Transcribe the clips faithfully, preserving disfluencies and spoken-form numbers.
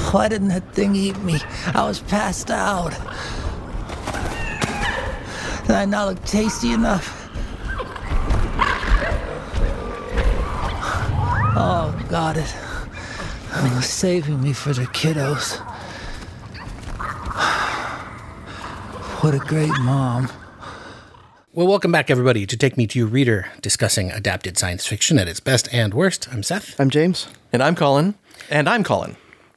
Why didn't that thing eat me? I was passed out. Did I not look tasty enough? Oh, got it. Oh, saving me for the kiddos. What a great mom. Well, welcome back, everybody, to Take Me to Your Reader, discussing adapted science fiction at its best and worst. I'm Seth. I'm James. And I'm Colin. And I'm Colin.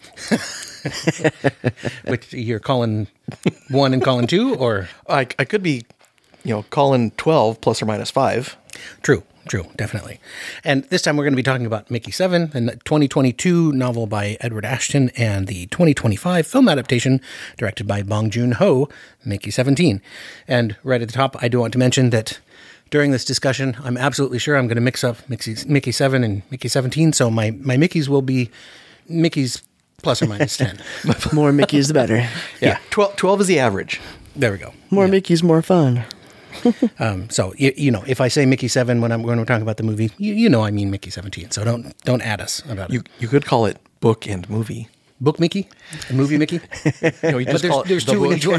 Which, you're Colin one and Colin two, or? I, I could be, you know, Colin twelve plus or minus five. True, true, definitely. And this time we're going to be talking about Mickey seven, the twenty twenty-two novel by Edward Ashton, and the twenty twenty-five film adaptation directed by Bong Joon-ho, Mickey seventeen. And right at the top, I do want to mention that during this discussion, I'm absolutely sure I'm going to mix up Mickey, Mickey seven and Mickey seventeen, so my, my Mickeys will be Mickey's plus or minus ten. More Mickeys, the better. Yeah, twelve, twelve is the average. There we go. More yeah. Mickeys, more fun. um, so, you, you know, if I say Mickey seven when, I'm, when we're talking about the movie, you, you know I mean Mickey seventeen, so don't don't add us about You it. you could call it book and movie. Book Mickey? And movie Mickey? No, you But just there's, call it there's the two in book. each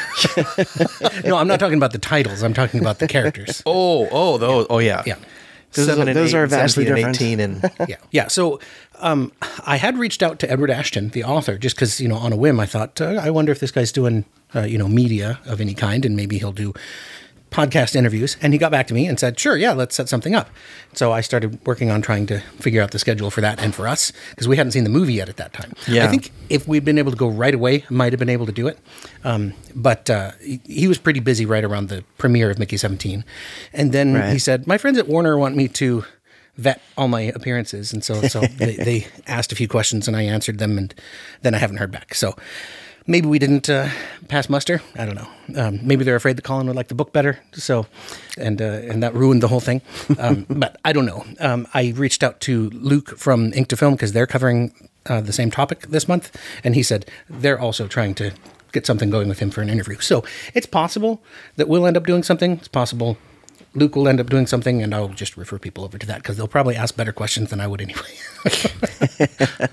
one. No, I'm not talking about the titles. I'm talking about the characters. Oh, oh, those. Oh, yeah. Yeah. Those Seven are- and those eight, are vastly seventeen different. and eighteen and Yeah. Yeah. So um, I had reached out to Edward Ashton, the author, just because, you know, on a whim, I thought, uh, I wonder if this guy's doing, uh, you know, media of any kind, and maybe he'll do podcast interviews. And he got back to me and said, sure, yeah, let's set something up. So I started working on trying to figure out the schedule for that and for us, because we hadn't seen the movie yet at that time. Yeah. I think if we'd been able to go right away, I might have been able to do it. Um, but uh, he, he was pretty busy right around the premiere of Mickey seventeen. And then Right. he said, my friends at Warner want me to vet all my appearances. And so, so they, they asked a few questions and I answered them, and then I haven't heard back. So maybe we didn't uh, pass muster. I don't know. Um, maybe they're afraid that Colin would like the book better. So, and, uh, and that ruined the whole thing. Um, but I don't know. Um, I reached out to Luke from Ink to Film, because they're covering uh, the same topic this month. And he said they're also trying to get something going with him for an interview. So it's possible that we'll end up doing something. It's possible Luke will end up doing something, and I'll just refer people over to that, because they'll probably ask better questions than I would anyway.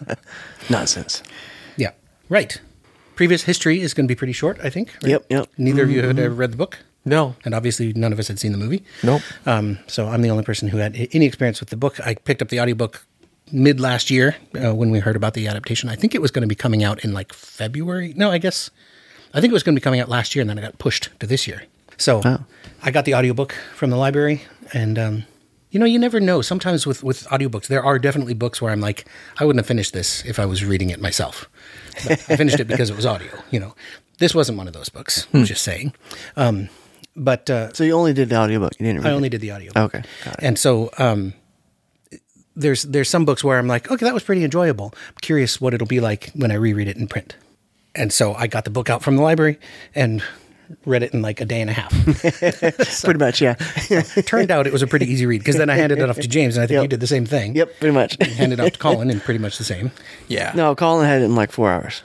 Nonsense. Yeah. Right. Previous history is going to be pretty short, I think. Right? Yep, yep. Neither of you had ever read the book? no. And obviously none of us had seen the movie. Nope. Um, so I'm the only person who had any experience with the book. I picked up the audiobook mid last year uh, when we heard about the adaptation. I think it was going to be coming out in like February. No, I guess. I think it was going to be coming out last year, and then it got pushed to this year. So Oh. I got the audiobook from the library, and um, you know, you never know. Sometimes with, with audiobooks, there are definitely books where I'm like, I wouldn't have finished this if I was reading it myself. But I finished it because it was audio, you know. This wasn't one of those books, I'm just saying. Um, but uh, So you only did the audiobook. You didn't read I only it. did the audio. Okay, got it. And so um, there's there's some books where I'm like, okay, that was pretty enjoyable. I'm curious what it'll be like when I reread it in print. And so I got the book out from the library and read it in like a day and a half. Pretty much, yeah. It turned out it was a pretty easy read, because then I handed it off to James, and I think Yep. you did the same thing. Yep, pretty much. Handed it off to Colin, and pretty much the same. Yeah. No, Colin had it in like four hours.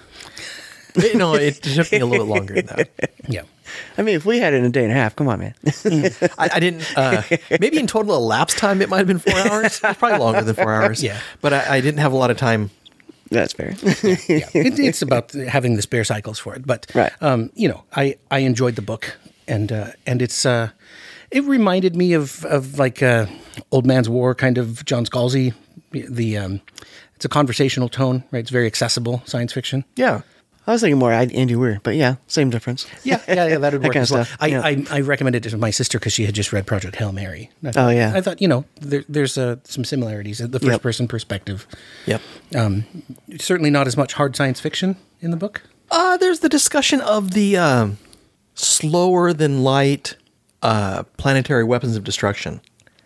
It- no, it took me a little bit longer than that. Yeah. I mean, if we had it in a day and a half, come on, man. I, I didn't. Uh, maybe in total elapsed time, it might have been four hours. It's probably longer than four hours. Yeah. But I, I didn't have a lot of time. That's fair. Yeah. It, it's about having the spare cycles for it. But, Right. um, you know, I, I enjoyed the book, and uh, and it's uh, it reminded me of, of like uh, Old Man's War, kind of John Scalzi. The um, It's a conversational tone, right? It's very accessible science fiction. Yeah. I was thinking more Andy Weir, but yeah, same difference. Yeah, yeah, yeah, that would That work kind as of well. stuff, I, yeah. I, I recommended it to my sister because she had just read Project Hail Mary. I thought, Oh, yeah. I thought, you know, there, there's uh, some similarities. The first Yep. person perspective. Yep. Um, certainly not as much hard science fiction in the book. Uh, there's the discussion of the um, slower than light uh, planetary weapons of destruction,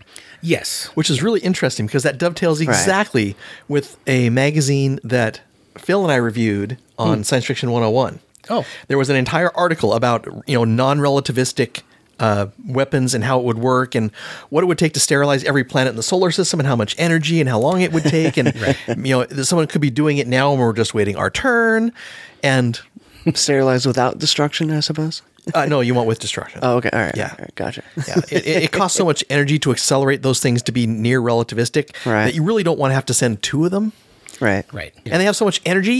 Yes. which is really interesting because that dovetails exactly with a magazine that Phil and I reviewed on Science Fiction one oh one. Oh. There was an entire article about, you know, non-relativistic uh, weapons and how it would work and what it would take to sterilize every planet in the solar system and how much energy and how long it would take. And, you know, someone could be doing it now and we're just waiting our turn. And Sterilized without destruction, I suppose. uh, no, you want with destruction. Oh, okay. All right. Yeah. All right, gotcha. Yeah, it, it, it costs so much energy to accelerate those things to be near relativistic Right. that you really don't want to have to send two of them. Right. Right. And they have so much energy,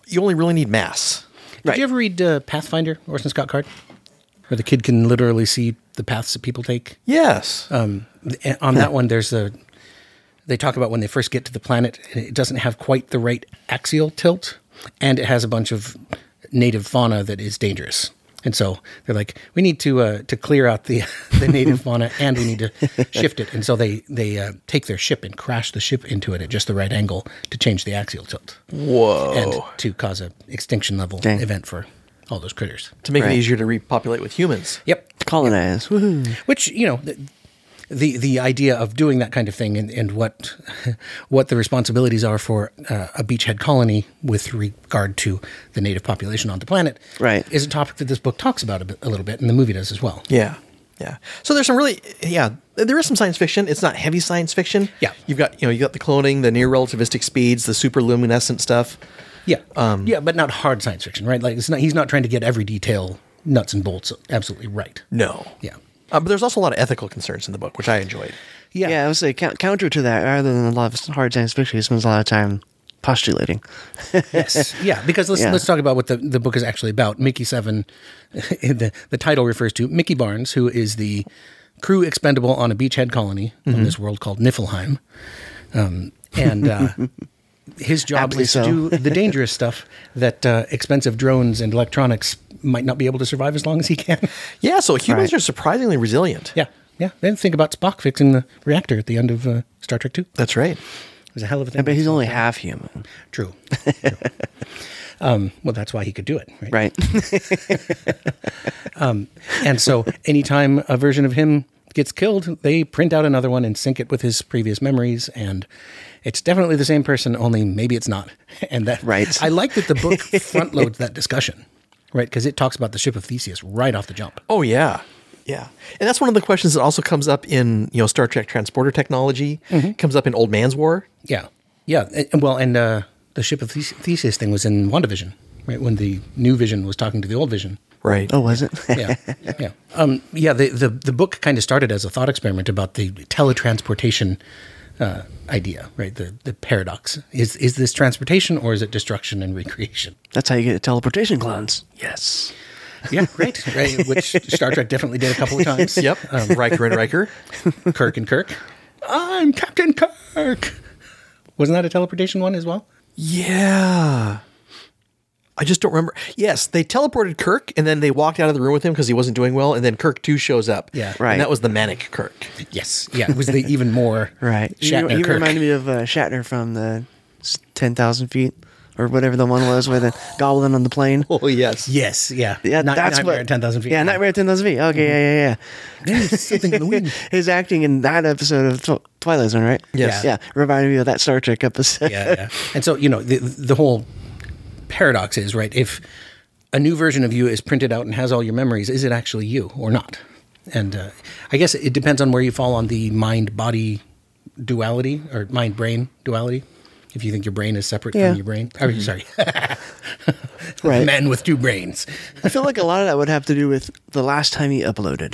you only really need mass. Did Right. you ever read uh, Pathfinder, Orson Scott Card? Where the kid can literally see the paths that people take? Yes. Um, th- on that one, there's a. They talk about when they first get to the planet, and it doesn't have quite the right axial tilt, and it has a bunch of native fauna that is dangerous. And so they're like, we need to uh, to clear out the the native fauna, and we need to shift it. And so they they uh, take their ship and crash the ship into it at just the right angle to change the axial tilt, Whoa. and to cause a extinction level Dang. event for all those critters. to make Right. it easier to repopulate with humans. Yep. Colonize. Woohoo. Which, you know, the the, the idea of doing that kind of thing and, and what what the responsibilities are for uh, a beachhead colony with regard to the native population on the planet Right. is a topic that this book talks about a, bit, a little bit, and the movie does as well. Yeah. Yeah. So there's some really, yeah, there is some science fiction. It's not heavy science fiction. Yeah. You've got, you know, you got the cloning, the near relativistic speeds, the super luminescent stuff. Yeah, Um, yeah, but not hard science fiction, right? Like it's not, he's not trying to get every detail nuts and bolts absolutely right. No. Yeah. Uh, but there's also a lot of ethical concerns in the book, which I enjoyed. Yeah. Yeah, I would say count, counter to that, rather than a lot of hard science fiction, he spends a lot of time postulating. Yes. Yeah, because let's Yeah. let's talk about what the, the book is actually about. Mickey Seven, the the title refers to Mickey Barnes, who is the crew expendable on a beachhead colony on this world called Niflheim, um, and uh, his job Aptly is so. to do the dangerous stuff that uh, expensive drones and electronics might not be able to survive as long as he can. Yeah. So humans Right. are surprisingly resilient. Yeah, yeah. Then think about Spock fixing the reactor at the end of uh, Star Trek Two. That's right. It was a hell of a thing. Yeah, but he's only half human. True. True. um, well, that's why he could do it, right? Right. And so anytime a version of him gets killed, they print out another one and sync it with his previous memories. And it's definitely the same person, only maybe it's not. And that, Right. I like that the book front loads that discussion, right? Because it talks about the ship of Theseus right off the jump. Oh, yeah. Yeah. And that's one of the questions that also comes up in, you know, Star Trek transporter technology, comes up in Old Man's War. Yeah. Yeah. And, well, and uh, the ship of These- Theseus thing was in WandaVision, right? When the new Vision was talking to the old Vision. Right. Oh, was it? Yeah, yeah, um, yeah. The, the the book kind of started as a thought experiment about the teletransportation uh, idea, right? The the paradox is is this transportation or is it destruction and recreation? That's how you get teleportation clones. Yes. Yeah, right, right. Which Star Trek definitely did a couple of times. Yep. Um, Riker and Riker. Kirk and Kirk. I'm Captain Kirk. Wasn't that a teleportation one as well? Yeah. I just don't remember. Yes, they teleported Kirk and then they walked out of the room with him because he wasn't doing well. And then Kirk two shows up. Yeah. Right. And that was the manic Kirk. Yes. Yeah. It was the even more Right. Shatner you you Kirk. reminded me of uh, Shatner from the ten thousand feet or whatever the one was with the goblin on the plane. Oh, yes. Yes. Yeah. Yeah, Night- that's Nightmare what. at ten thousand feet. Yeah, Nightmare at ten thousand feet. Okay, yeah, yeah, yeah. Something in the wind. His acting in that episode of Tw- Twilight Zone, right? Yes. Yeah, reminded me of that Star Trek episode. yeah, yeah. And so, you know, the the whole paradox is, right, if a new version of you is printed out and has all your memories, is it actually you or not? And uh, I guess it depends on where you fall on the mind-body duality or mind-brain duality. If you think your brain is separate Yeah. from your brain. Oh, sorry. Right. Man with two brains. I feel like a lot of that would have to do with the last time he uploaded.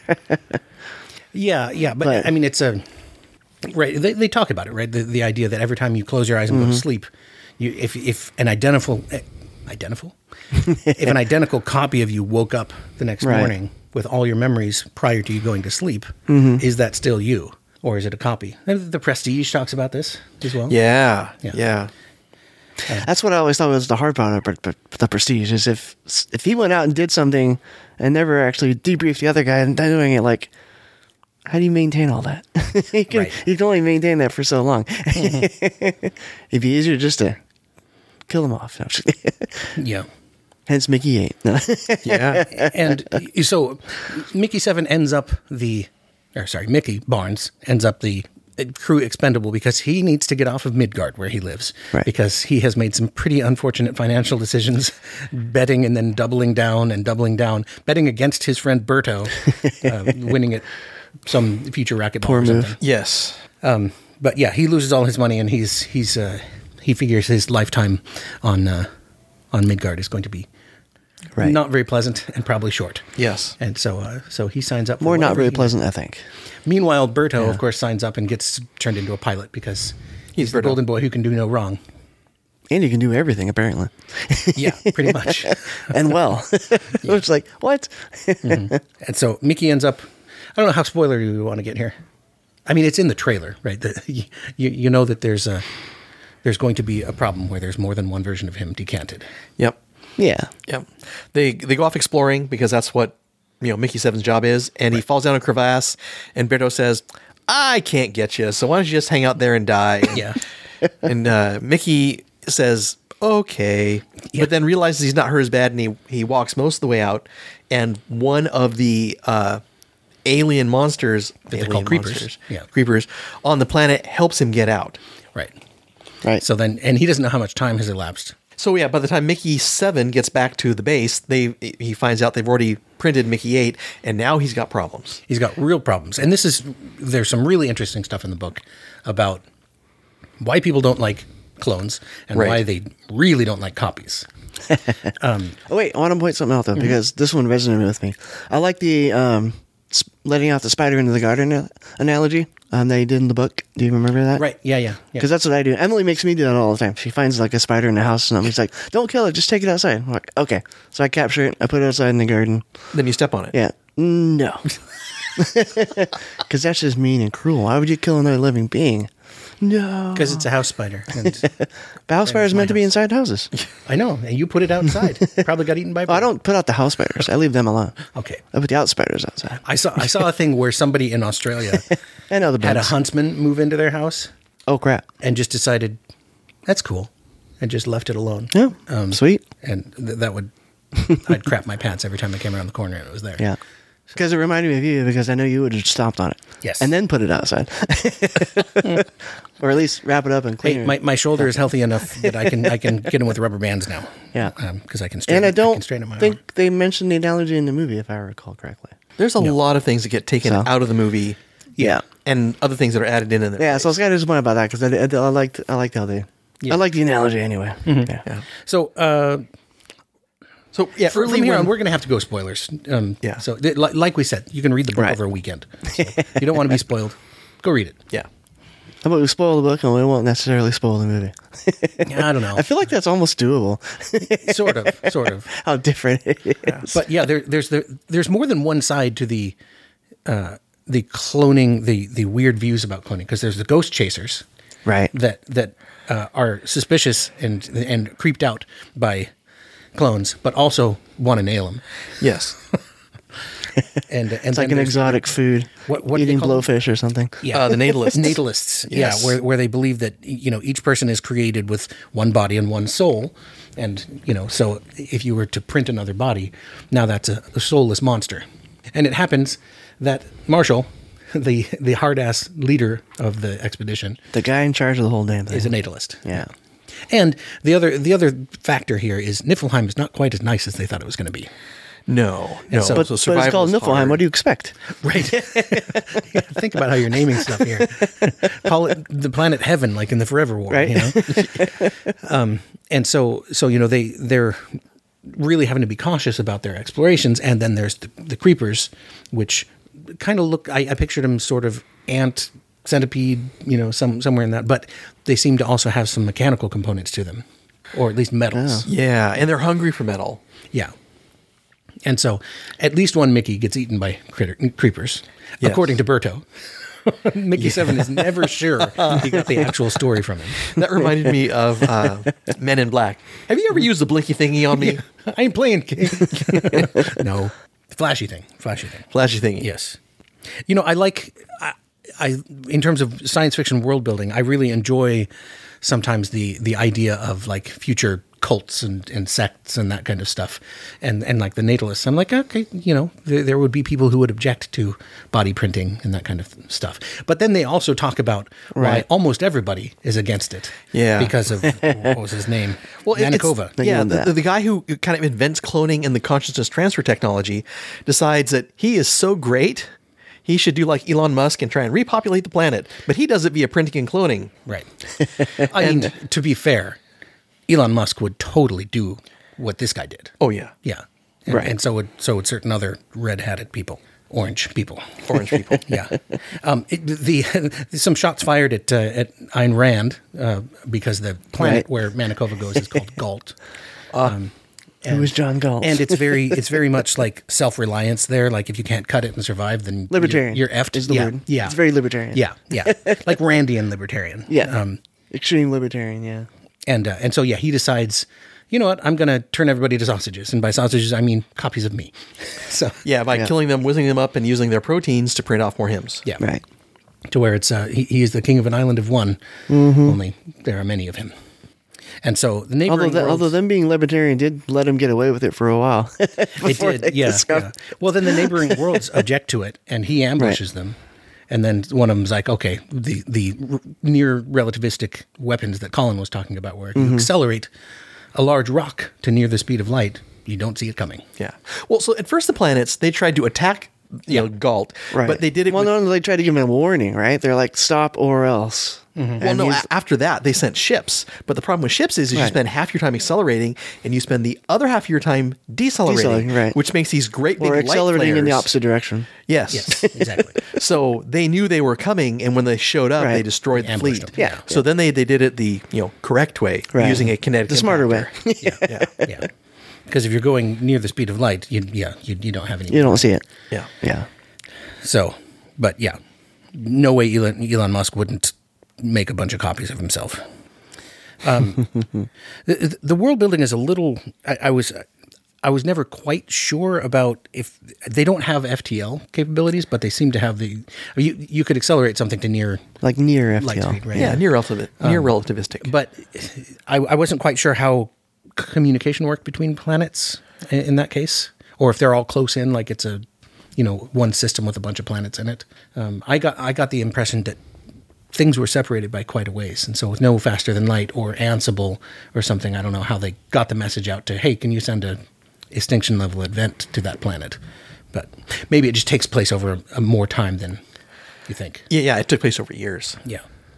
Yeah, yeah. But, But- I mean, it's a... Right, they, they talk about it, right? The, the idea that every time you close your eyes and Mm-hmm. go to sleep, you if if an identical... eh, identical? if an identical copy of you woke up the next Right. morning with all your memories prior to you going to sleep, Mm-hmm. is that still you? Or is it a copy? And The Prestige talks about this as well. Yeah. Yeah. Yeah. That's what I always thought was the hard part of but the Prestige is if if he went out and did something and never actually debriefed the other guy and doing it, like, how do you maintain all that? you can Right. you can only maintain that for so long. It'd be easier just to kill him off. No, I'm just kidding. Yeah. Hence Mickey eight. No. Yeah. And so Mickey Seven ends up the, or sorry, Mickey Barnes ends up the crew expendable because he needs to get off of Midgard where he lives, Right. because he has made some pretty unfortunate financial decisions, betting and then doubling down and doubling down, betting against his friend Berto, uh, winning at some future racquetball Poor or move. something. Yes. Um, but yeah, he loses all his money, and he's he's uh, he figures his lifetime on uh, on Midgard is going to be Right. not very pleasant and probably short. Yes. And so, uh, so he signs up. For More not whatever very he- pleasant, I think. Meanwhile, Berto, of course, signs up and gets turned into a pilot because he's the Berto. golden boy who can do no wrong. And you can do everything, apparently. Yeah, pretty much. And well. It's like, what? And so Mickey ends up, I don't know how spoilery we want to get here. I mean, it's in the trailer, right? The, you, you know that there's a there's going to be a problem where there's more than one version of him decanted. Yep. Yeah. Yep. They they go off exploring because that's what, you know, Mickey Seven's job is. And he falls down a crevasse and Berto says, I can't get you. So why don't you just hang out there and die? Yeah. And uh, Mickey says, okay, but then realizes he's not hurt as bad, and he, he walks most of the way out, and one of the uh, alien monsters, they're alien called creepers. monsters, Yeah. creepers, on the planet helps him get out. Right. Right. So then, and he doesn't know how much time has elapsed. So yeah, by the time Mickey seven gets back to the base, they he finds out they've already printed Mickey eight, and now he's got problems. He's got real problems. And this is, there's some really interesting stuff in the book about why people don't like clones and Right. why they really don't like copies. Oh, wait, I want to point something out, though, because this one resonated with me. I like the um, sp- letting out the spider into the garden a- analogy um, that he did in the book. Do you remember that? Right. Yeah, yeah. yeah. Because that's what I do. Emily makes me do that all the time. She finds like a spider in the house, and she's like, "Don't kill it, just take it outside." I'm like, okay. So I capture it, I put it outside in the garden. Then you step on it. Yeah, no, because that's just mean and cruel. Why would you kill another living being? No, Because it's a house spider. And but house spiders meant to be inside houses. I know. And you put it outside. Probably got eaten by a Oh, I bird. don't put out the house spiders. I leave them alone. Okay. I put the out spiders outside. I saw I saw a thing where somebody in Australia I know the had a bugs. huntsman move into their house Oh crap! and just decided, that's cool, and just left it alone. Yeah, Um, sweet. And th- that would, I'd crap my pants every time I came around the corner and it was there. Yeah. Because it reminded me of you, because I know you would have stomped on it. Yes. And then put it outside. Or at least wrap it up and clean Hey, it. my, my shoulder is healthy enough that I can I can get them with rubber bands now. Yeah. Because I can straighten. and I can don't straighten my think arm. they mentioned the analogy in the movie, if I recall correctly. There's a lot of things that get taken So? out of the movie, Yeah. and other things that are added in. in there. Yeah, so I was kind of disappointed about that, because I, I, I liked I liked how they... I liked the analogy anyway. Yeah. Yeah. So uh, So yeah, from, early from here when- on, we're going to have to go spoilers. Um, Yeah. So th- li- like we said, you can read the book Right. over a weekend. So if you don't want to be spoiled, go read it. yeah. How about we spoil the book and we won't necessarily spoil the movie? I don't know. I feel like that's almost doable. sort of, sort of. How different it is. But yeah, there, there's there, there's more than one side to the uh, the cloning, the the weird views about cloning. Because there's the ghost chasers Right. that that uh, are suspicious and and creeped out by clones, but also want to nail them. Yes. And and It's like an exotic food. What- what do they eating call them? blowfish or something. Yeah, Uh, the natalists. natalists. Yes. Yeah, where where they believe that you know each person is created with one body and one soul, and you know so if you were to print another body, now that's a, a soulless monster, and it happens that Marshall, the the hard ass leader of the expedition, The guy in charge of the whole damn thing. is a natalist. Yeah. And the other the other factor here is Niflheim is not quite as nice as they thought it was going to be. No. No. so- But, So but it's survival called is Niflheim. hard. What do you expect? Right. Yeah, think about how you're naming stuff here. Call it the planet Heaven, like in the Forever War. Right. You know? um, and so, so you know, they they're really having to be cautious about their explorations. And then there's the, the creepers, which kind of look. I, I pictured them sort of ant, centipede, you know, some somewhere in that. But they seem to also have some mechanical components to them, or at least metals. Yeah, and they're hungry for metal. Yeah. And so, at least one Mickey gets eaten by critter, creepers, Yes. according to Berto. Mickey Seven is never sure he got the actual story from him. That reminded me of uh, Men in Black. Have you ever used the blinky thingy on me? I ain't playing. No, flashy thing, flashy thing. Flashy thingy. Yes, you know I like I, I in terms of science fiction world building. I really enjoy sometimes the the idea of like future cults and, and sects and that kind of stuff, and and like the natalists. I'm like, okay, you know, there, there would be people who would object to body printing and that kind of stuff. But then they also talk about why Right. almost everybody is against it. Yeah. because of what was his name? Well, it- it's- Manikova. They yeah, own the, that. the, the guy who kind of invents cloning and the consciousness transfer technology decides that he is so great, he should do like Elon Musk and try and repopulate the planet. But he does it via printing and cloning. Right. I mean, to be fair, Elon Musk would totally do what this guy did. Oh, yeah. Yeah. And, Right. and so would so would certain other red-hatted people. orange people. Orange people. Yeah. Um, it, the some shots fired at uh, at Ayn Rand uh, because the planet Right. where Manikova goes is called Galt. Who was John Galt? And it's very it's very much like self-reliance there. Like if you can't cut it and survive, then libertarian. You're, you're effed. is the yeah, word. Yeah. It's very libertarian. Yeah. Yeah. Like Randian libertarian. Yeah. Um, Extreme libertarian. Yeah. and uh, and so yeah, he decides, you know what, I'm going to turn everybody to sausages, and by sausages I mean copies of me. So Yeah, by Yeah. killing them, whizzing them up, and using their proteins to print off more hymns. yeah, Right. to where it's uh, he, he is the king of an island of one. Mm-hmm. Only there are many of him. And so the neighboring Although, the, worlds- although them being libertarian did let him get away with it for a while. It Before did, they yeah, discovered- yeah. Well, then the neighboring worlds object to it, and he ambushes them. And then one of them's like, okay, the the r- near relativistic weapons that Colin was talking about, where Mm-hmm. you accelerate a large rock to near the speed of light, you don't see it coming. Yeah. Well, so at first the planets, they tried to attack, you know, Galt, Right. but they did it Well, with, no, no, they tried to give him a warning, right? They're like, stop or else. well, And no, he's- a- after that, they sent ships. But the problem with ships is, is you Right. spend half your time accelerating and you spend the other half of your time decelerating, Decelerating, right. which makes these great big or light accelerating in the flares. opposite direction. Yes. Yes, exactly. So they knew they were coming, and when they showed up, Right. they destroyed the Ambushed fleet. them. Yeah. So then they, they did it the you know correct way, Right. using a kinetic The smarter way. impactor. Yeah, yeah, yeah. Because if you're going near the speed of light, you, yeah, you, you don't have any. You don't see it. Yeah. Yeah. So, but yeah, no way Elon, Elon Musk wouldn't make a bunch of copies of himself. Um, the, the world building is a little. I, I was, I was never quite sure about if they don't have F T L capabilities, but they seem to have the. You you could accelerate something to near Like near F T L. light speed, right? Yeah, near relativ- near relativistic. But I, I wasn't quite sure how communication worked between planets in, in that case, or if they're all close in, like it's a, you know, one system with a bunch of planets in it. Um, I got I got the impression that things were separated by quite a ways, and so with no faster than light or Ansible or something, I don't know how they got the message out to, hey, can you send a extinction level event to that planet? But maybe it just takes place over a, a more time than you think. yeah, yeah, it took place over years. Yeah.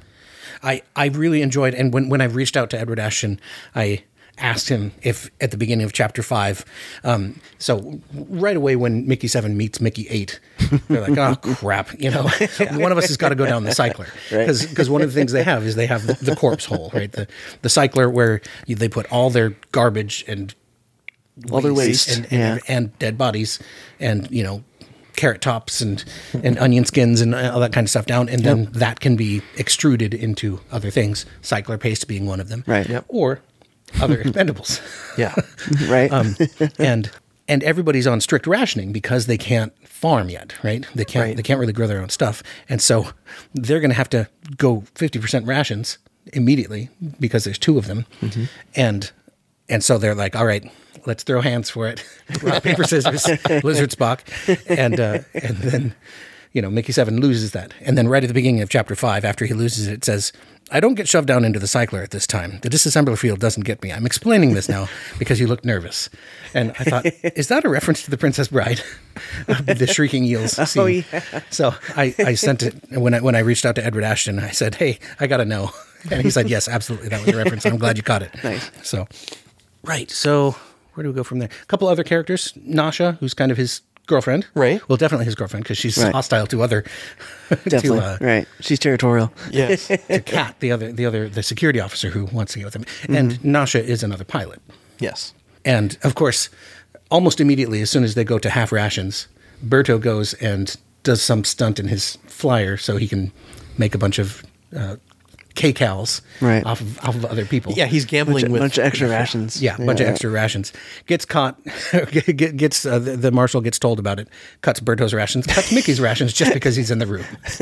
I, I really enjoyed, and when, when I reached out to Edward Ashton, I asked him if at the beginning of chapter five, um, so right away when Mickey seven meets Mickey eight, they're like, oh crap, you know, one of us has got to go down the cycler. Because one of the things they have is they have the, the corpse hole, right? The, the cycler where you, they put all their garbage and All their waste, and, and, yeah. and dead bodies and, you know, carrot tops and, and onion skins and all that kind of stuff down. And then that can be extruded into other things, cycler paste being one of them. Right. Yep. Or other expendables. Yeah. Right. Um, and and everybody's on strict rationing because they can't farm yet, right? They can't Right. they can't really grow their own stuff. And so they're going to have to go fifty percent rations immediately because there's two of them. And and so they're like, all right, let's throw hands for it. Rock, paper, scissors, Lizard Spock. And, uh, and then, you know, Mickey seven loses that. And then right at the beginning of chapter five, after he loses it, it says, I don't get shoved down into the cycler at this time. The disassembler field doesn't get me. I'm explaining this now because you look nervous. And I thought, is that a reference to the Princess Bride? The shrieking eels scene. Oh, yeah. So I, I sent it when I, when I reached out to Edward Ashton. I said, hey, I got to know. And he said, yes, absolutely. That was a reference. I'm glad you caught it. Nice. So, right. So where do we go from there? A couple other characters. Nasha, who's kind of his girlfriend. Right. Well, definitely his girlfriend because she's Right. hostile to other, Definitely. to, uh, right. She's territorial. Yes. to Kat, the other, the other, the security officer who wants to get with him. And Nasha is another pilot. Yes. And of course, almost immediately, as soon as they go to half rations, Berto goes and does some stunt in his flyer so he can make a bunch of uh, K-Cals Right. off of, off of other people. Yeah, he's gambling Bunch, with bunch of extra rations. Yeah, a bunch of extra rations. Gets caught. get- gets uh, the, the marshal gets told about it. Cuts Berto's rations. Cuts Mickey's rations just because he's in the room.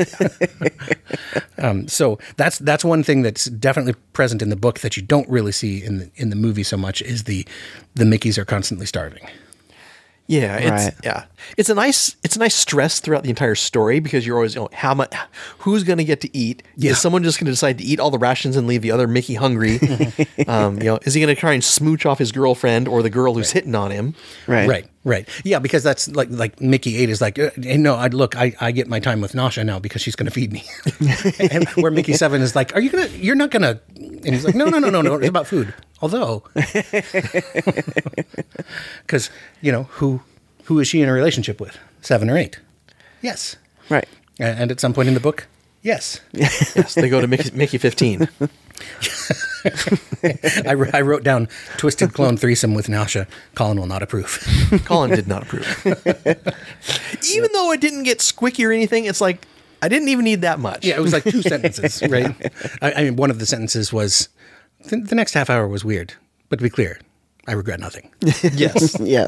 um, so that's that's one thing that's definitely present in the book that you don't really see in the in the movie so much is the the Mickeys are constantly starving. Yeah, it's Right. yeah. It's a nice it's a nice stress throughout the entire story because you're always, you know, how much who's going to get to eat? Yeah. Is someone just going to decide to eat all the rations and leave the other Mickey hungry? um, you know, is he going to try and smooch off his girlfriend or the girl who's hitting on him? Right. Right, right. Yeah, because that's like like Mickey eight is like, uh, hey, no, I look, I, I get my time with Nasha now because she's going to feed me. And where Mickey seven is like, are you gonna? You're not gonna? And he's like, no, no, no, no, no. It's about food. Although, because you know who who is she in a relationship with? Seven or eight? Yes. Right. A- And at some point in the book, yes. Yes, they go to Mickey, Mickey fifteen. I, wr- I wrote down twisted clone threesome with Nasha. Colin will not approve. Colin did not approve. Even though it didn't get squicky or anything, it's like, I didn't even need that much. Yeah, it was like two sentences, right? I, I mean, one of the sentences was, the, the next half hour was weird. But to be clear, I regret nothing. Yes. Yeah.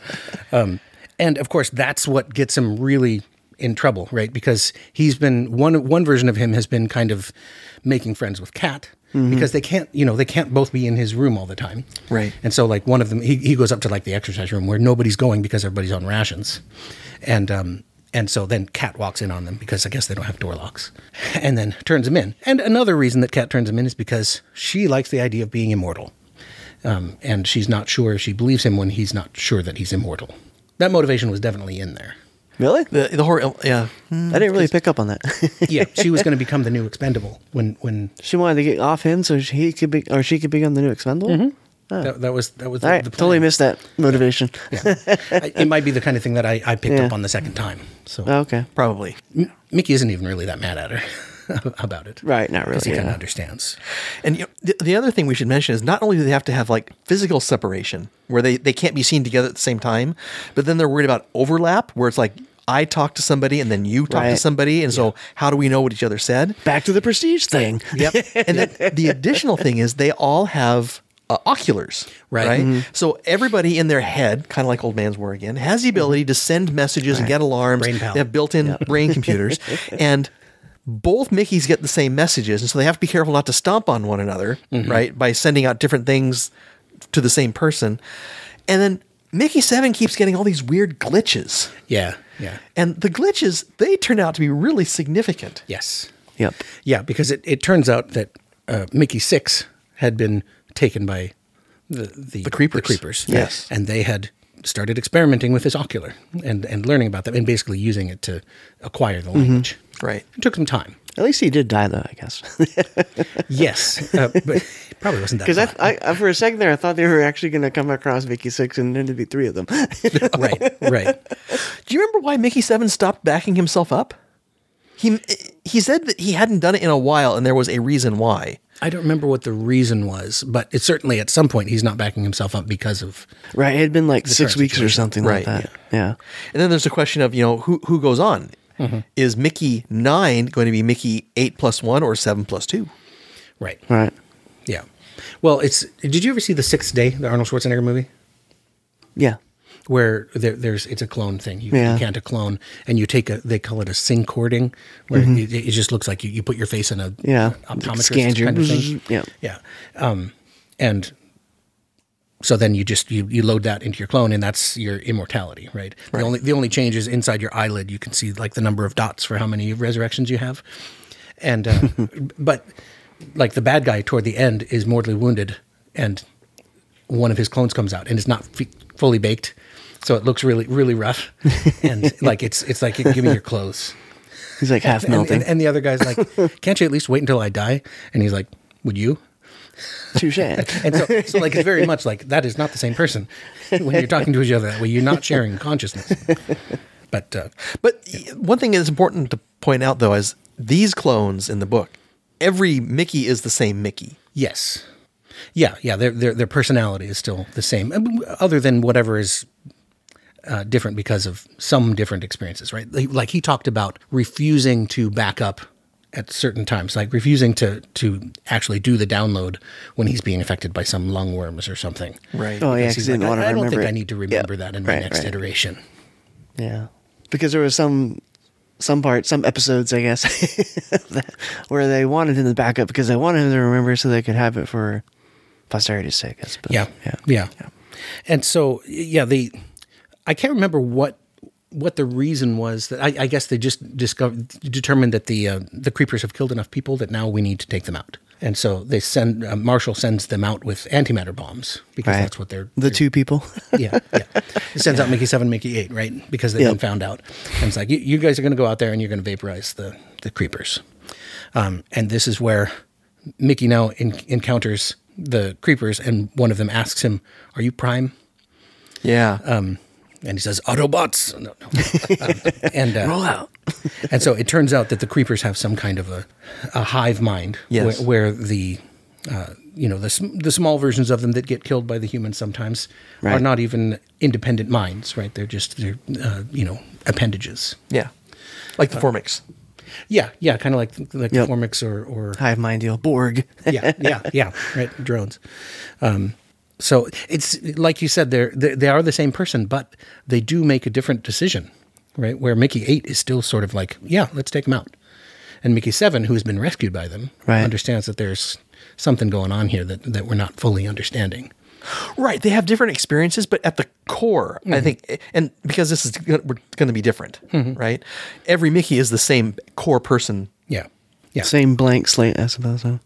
And of course, that's what gets him really in trouble, right? Because he's been, one one version of him has been kind of making friends with Kat, because they can't, you know, they can't both be in his room all the time. Right. And so like one of them, he, he goes up to like the exercise room where nobody's going because everybody's on rations. And, um, and so then Kat walks in on them because I guess they don't have door locks, and then turns him in. And another reason that Kat turns him in is because she likes the idea of being immortal. Um, and she's not sure she believes him when he's not sure that he's immortal. That motivation was definitely in there. Really? The, the horror, yeah. I didn't really pick up on that. Yeah, she was going to become the new expendable when when She wanted to get off him so he could be, or she could become the new expendable. that, that was that was All the, right, the plan. totally missed that motivation. Yeah. I- it might be the kind of thing that I, I picked Yeah. up on the second time. So Oh, okay. Probably. M- Mickey isn't even really that mad at her about it, Right, not really. Because he kind of Yeah. understands. And you know, the, the other thing we should mention is not only do they have to have like physical separation where they, they can't be seen together at the same time, but then they're worried about overlap where it's like I talk to somebody and then you talk to Right. somebody. And so how do we know what each other said? Back to the prestige thing. Yep. And then the additional thing is they all have uh, oculars, Right. right? Mm-hmm. So everybody in their head, kind of like Old Man's War again, has the ability to send messages and get alarms. Brain power. They have built-in brain computers. And both Mickeys get the same messages, and so they have to be careful not to stomp on one another, Mm-hmm. right? By sending out different things to the same person. And then Mickey seven keeps getting all these weird glitches. Yeah, yeah, And the glitches, they turn out to be really significant. yes, Yep. yeah. Because it, it turns out that uh, Mickey six had been taken by the the, The creepers. The creepers, Yes. and they had started experimenting with his ocular and and learning about them and basically using it to acquire the language. Right. It took some time. At least he did die, though, I guess. Yes, uh, but it probably wasn't that. Because I, hot. I, I, for a second there, I thought they were actually going to come across Vicky Six, and then there'd be three of them. right, right. Do you remember why Mickey seven stopped backing himself up? He he said that he hadn't done it in a while, and there was a reason why. I don't remember what the reason was, but it's certainly at some point he's not backing himself up because of. Right? It had been like six current weeks or situation. something Right, like that. Yeah. And then there's a question of, you know, who who goes on? Is Mickey nine going to be Mickey eight plus one or seven plus two? Right. Right. Yeah. Well, it's. Did you ever see The Sixth Day, the Arnold Schwarzenegger movie? Yeah. Where there, there's it's a clone thing. You, Yeah. you can't a clone, and you take a they call it a syncording, where it, it just looks like you, you put your face in a Yeah. optometrist Scanned your- kind of thing. Yeah. Yeah. Um, and so then you just you, you load that into your clone, and that's your immortality, right? The only the only change is inside your eyelid. You can see like the number of dots for how many resurrections you have, and uh, but like the bad guy toward the end is mortally wounded, and one of his clones comes out, and it's not f- fully baked, so it looks really really rough, and like it's it's like give me your clothes. He's like half And, melting. and, and the other guy's like, can't you at least wait until I die? And he's like, would you? Touche. And so, so like, it's very much like that is not the same person when you're talking to each other that way. You're not sharing consciousness. But uh, But one thing that's important to point out, though, is these clones in the book, every Mickey is the same Mickey. yes, yeah, yeah, their their their personality is still the same, other than whatever is uh, different because of some different experiences, right? Like, like he talked about refusing to back up at certain times, like refusing to to actually do the download when he's being affected by some lungworms or something. Right. Oh, yeah, Because because he's he didn't like, want to I, I don't remember think it. I need to remember Yeah. that in my Right, next right. iteration. Yeah. Because there was some some parts, some episodes, I guess, that, where they wanted him to back up because they wanted him to remember so they could have it for posterity's sake, I suppose. Yeah, yeah, yeah. And so, yeah, the I can't remember what what the reason was that I, I guess they just discovered determined that the uh, the creepers have killed enough people that now we need to take them out. And so they send uh, Marshall sends them out with antimatter bombs because Right. that's what they're The two people. yeah, yeah. It sends out Mickey seven, Mickey eight, right? Because they've Yep. been found out. And it's like, you, you guys are going to go out there and you're going to vaporize the, the creepers. Um, and this is where Mickey now in, encounters the creepers, and one of them asks him, are you Prime? Yeah. Um, and he says, Autobots. No, no. Um, and uh, Roll out. and so it turns out that the creepers have some kind of a, a hive mind, Yes. where, where the uh, you know the sm- the small versions of them that get killed by the humans sometimes are Right. not even independent minds, right? They're just they're uh, you know appendages. Yeah. Like the Formix. Yeah, yeah, kind of like like Yep. Formix or or Hive mind deal. Borg. yeah, yeah, yeah, right, drones. Um, so it's like you said, they're, they they are the same person, but they do make a different decision, right? Where Mickey eight is still sort of like, yeah, let's take them out, and Mickey seven, who's been rescued by them, Right. understands that there's something going on here that that we're not fully understanding. Right. They have different experiences, but at the core, I think, and because this is going to be different, right? Every Mickey is the same core person. Yeah, yeah. Same blank slate, I suppose. Huh?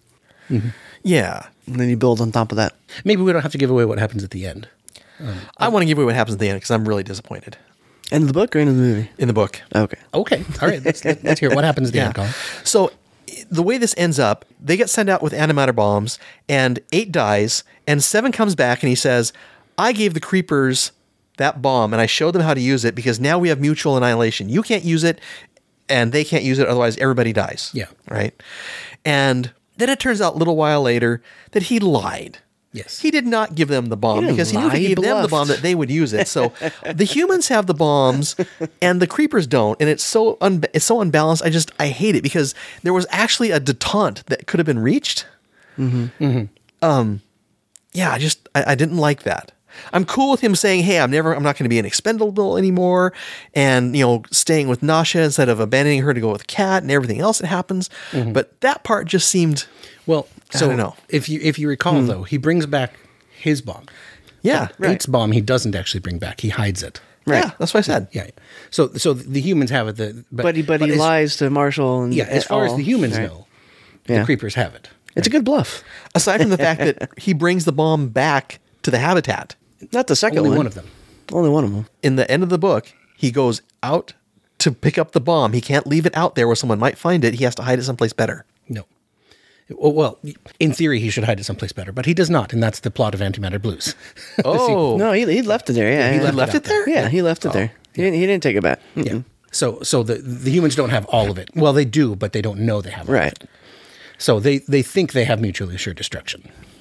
Yeah. And then you build on top of that. Maybe we don't have to give away what happens at the end. I want to give away what happens at the end because I'm really disappointed End of the book or end of the movie? in the book. Okay. Okay, all right. Let's let's hear what happens at the end, Colin. So the way this ends up, they get sent out with antimatter bombs, and eight dies, and seven comes back and he says, I gave the creepers that bomb and I showed them how to use it because now we have mutual annihilation. You can't use it and they can't use it, otherwise everybody dies. Yeah. Right? And then it turns out a little while later that he lied. Yes. He did not give them the bomb didn't because he knew if lie, he he gave them the bluffed. bomb that they would use it. So the humans have the bombs and the creepers don't, and it's so un- it's so unbalanced. I just I hate it because there was actually a detente that could have been reached. Mm-hmm. Um, yeah, I just I, I didn't like that. I'm cool with him saying, "Hey, I'm never I'm not going to be an expendable anymore," and you know, staying with Nasha instead of abandoning her to go with Kat and everything else that happens. But that part just seemed. Well, I so don't know. if you if you recall though, he brings back his bomb. Yeah, Right. Eight's bomb he doesn't actually bring back. He hides it. Right. Yeah, that's what I said. Yeah. So so the humans have it. The, but But he, but he as, lies to Marshall. And Yeah. As far as all, the humans right? know, Yeah. the creepers have it. It's a good bluff. Aside from the fact that he brings the bomb back to the habitat. Not the second Only one. one of them. Only one of them. In the end of the book, he goes out to pick up the bomb. He can't leave it out there where someone might find it. He has to hide it someplace better. No. Well, well, in theory, he should hide it someplace better, but he does not, and that's the plot of Antimatter Blues. Oh, No, he, he left it there. Yeah, He yeah. left left it it there? Yeah, he left it there. He didn't, he didn't take it back. Yeah. So so the the humans don't have all of it. Well, they do, but they don't know they have all Right. of it. So they they think they have mutually assured destruction.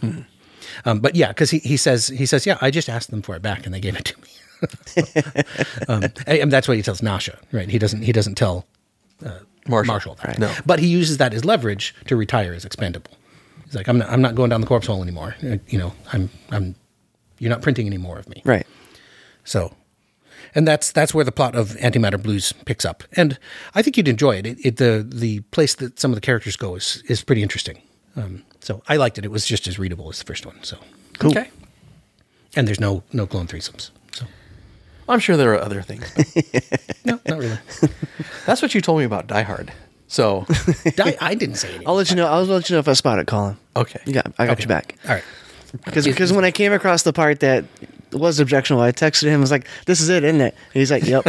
Um, but yeah, because he, he says he says yeah, I just asked them for it back and they gave it to me. um, and and that's what he tells Nasha, right? He doesn't he doesn't tell Marshall. Marshall that. Right. No. But he uses that as leverage to retire as expendable. He's like, I'm not I'm not going down the corpse hole anymore. Uh, You know, I'm I'm you're not printing any more of me. Right. So, and that's that's where the plot of Antimatter Blues picks up, and I think you'd enjoy it. It, it the the place that some of the characters go is is pretty interesting. Um, so I liked it. It was just as readable as the first one. So Cool. Okay. and there's no no clone threesomes. So I'm sure there are other things. but no, not really. that's what you told me about Die Hard. So, I, I didn't say anything. I'll let you know. I'll let you know if I spot it, Colin. okay. You got, I got Okay. you back. All right. Because because when I came across the part that was objectionable, I texted him. I was like, "This is it, isn't it?" And he's like, "Yep."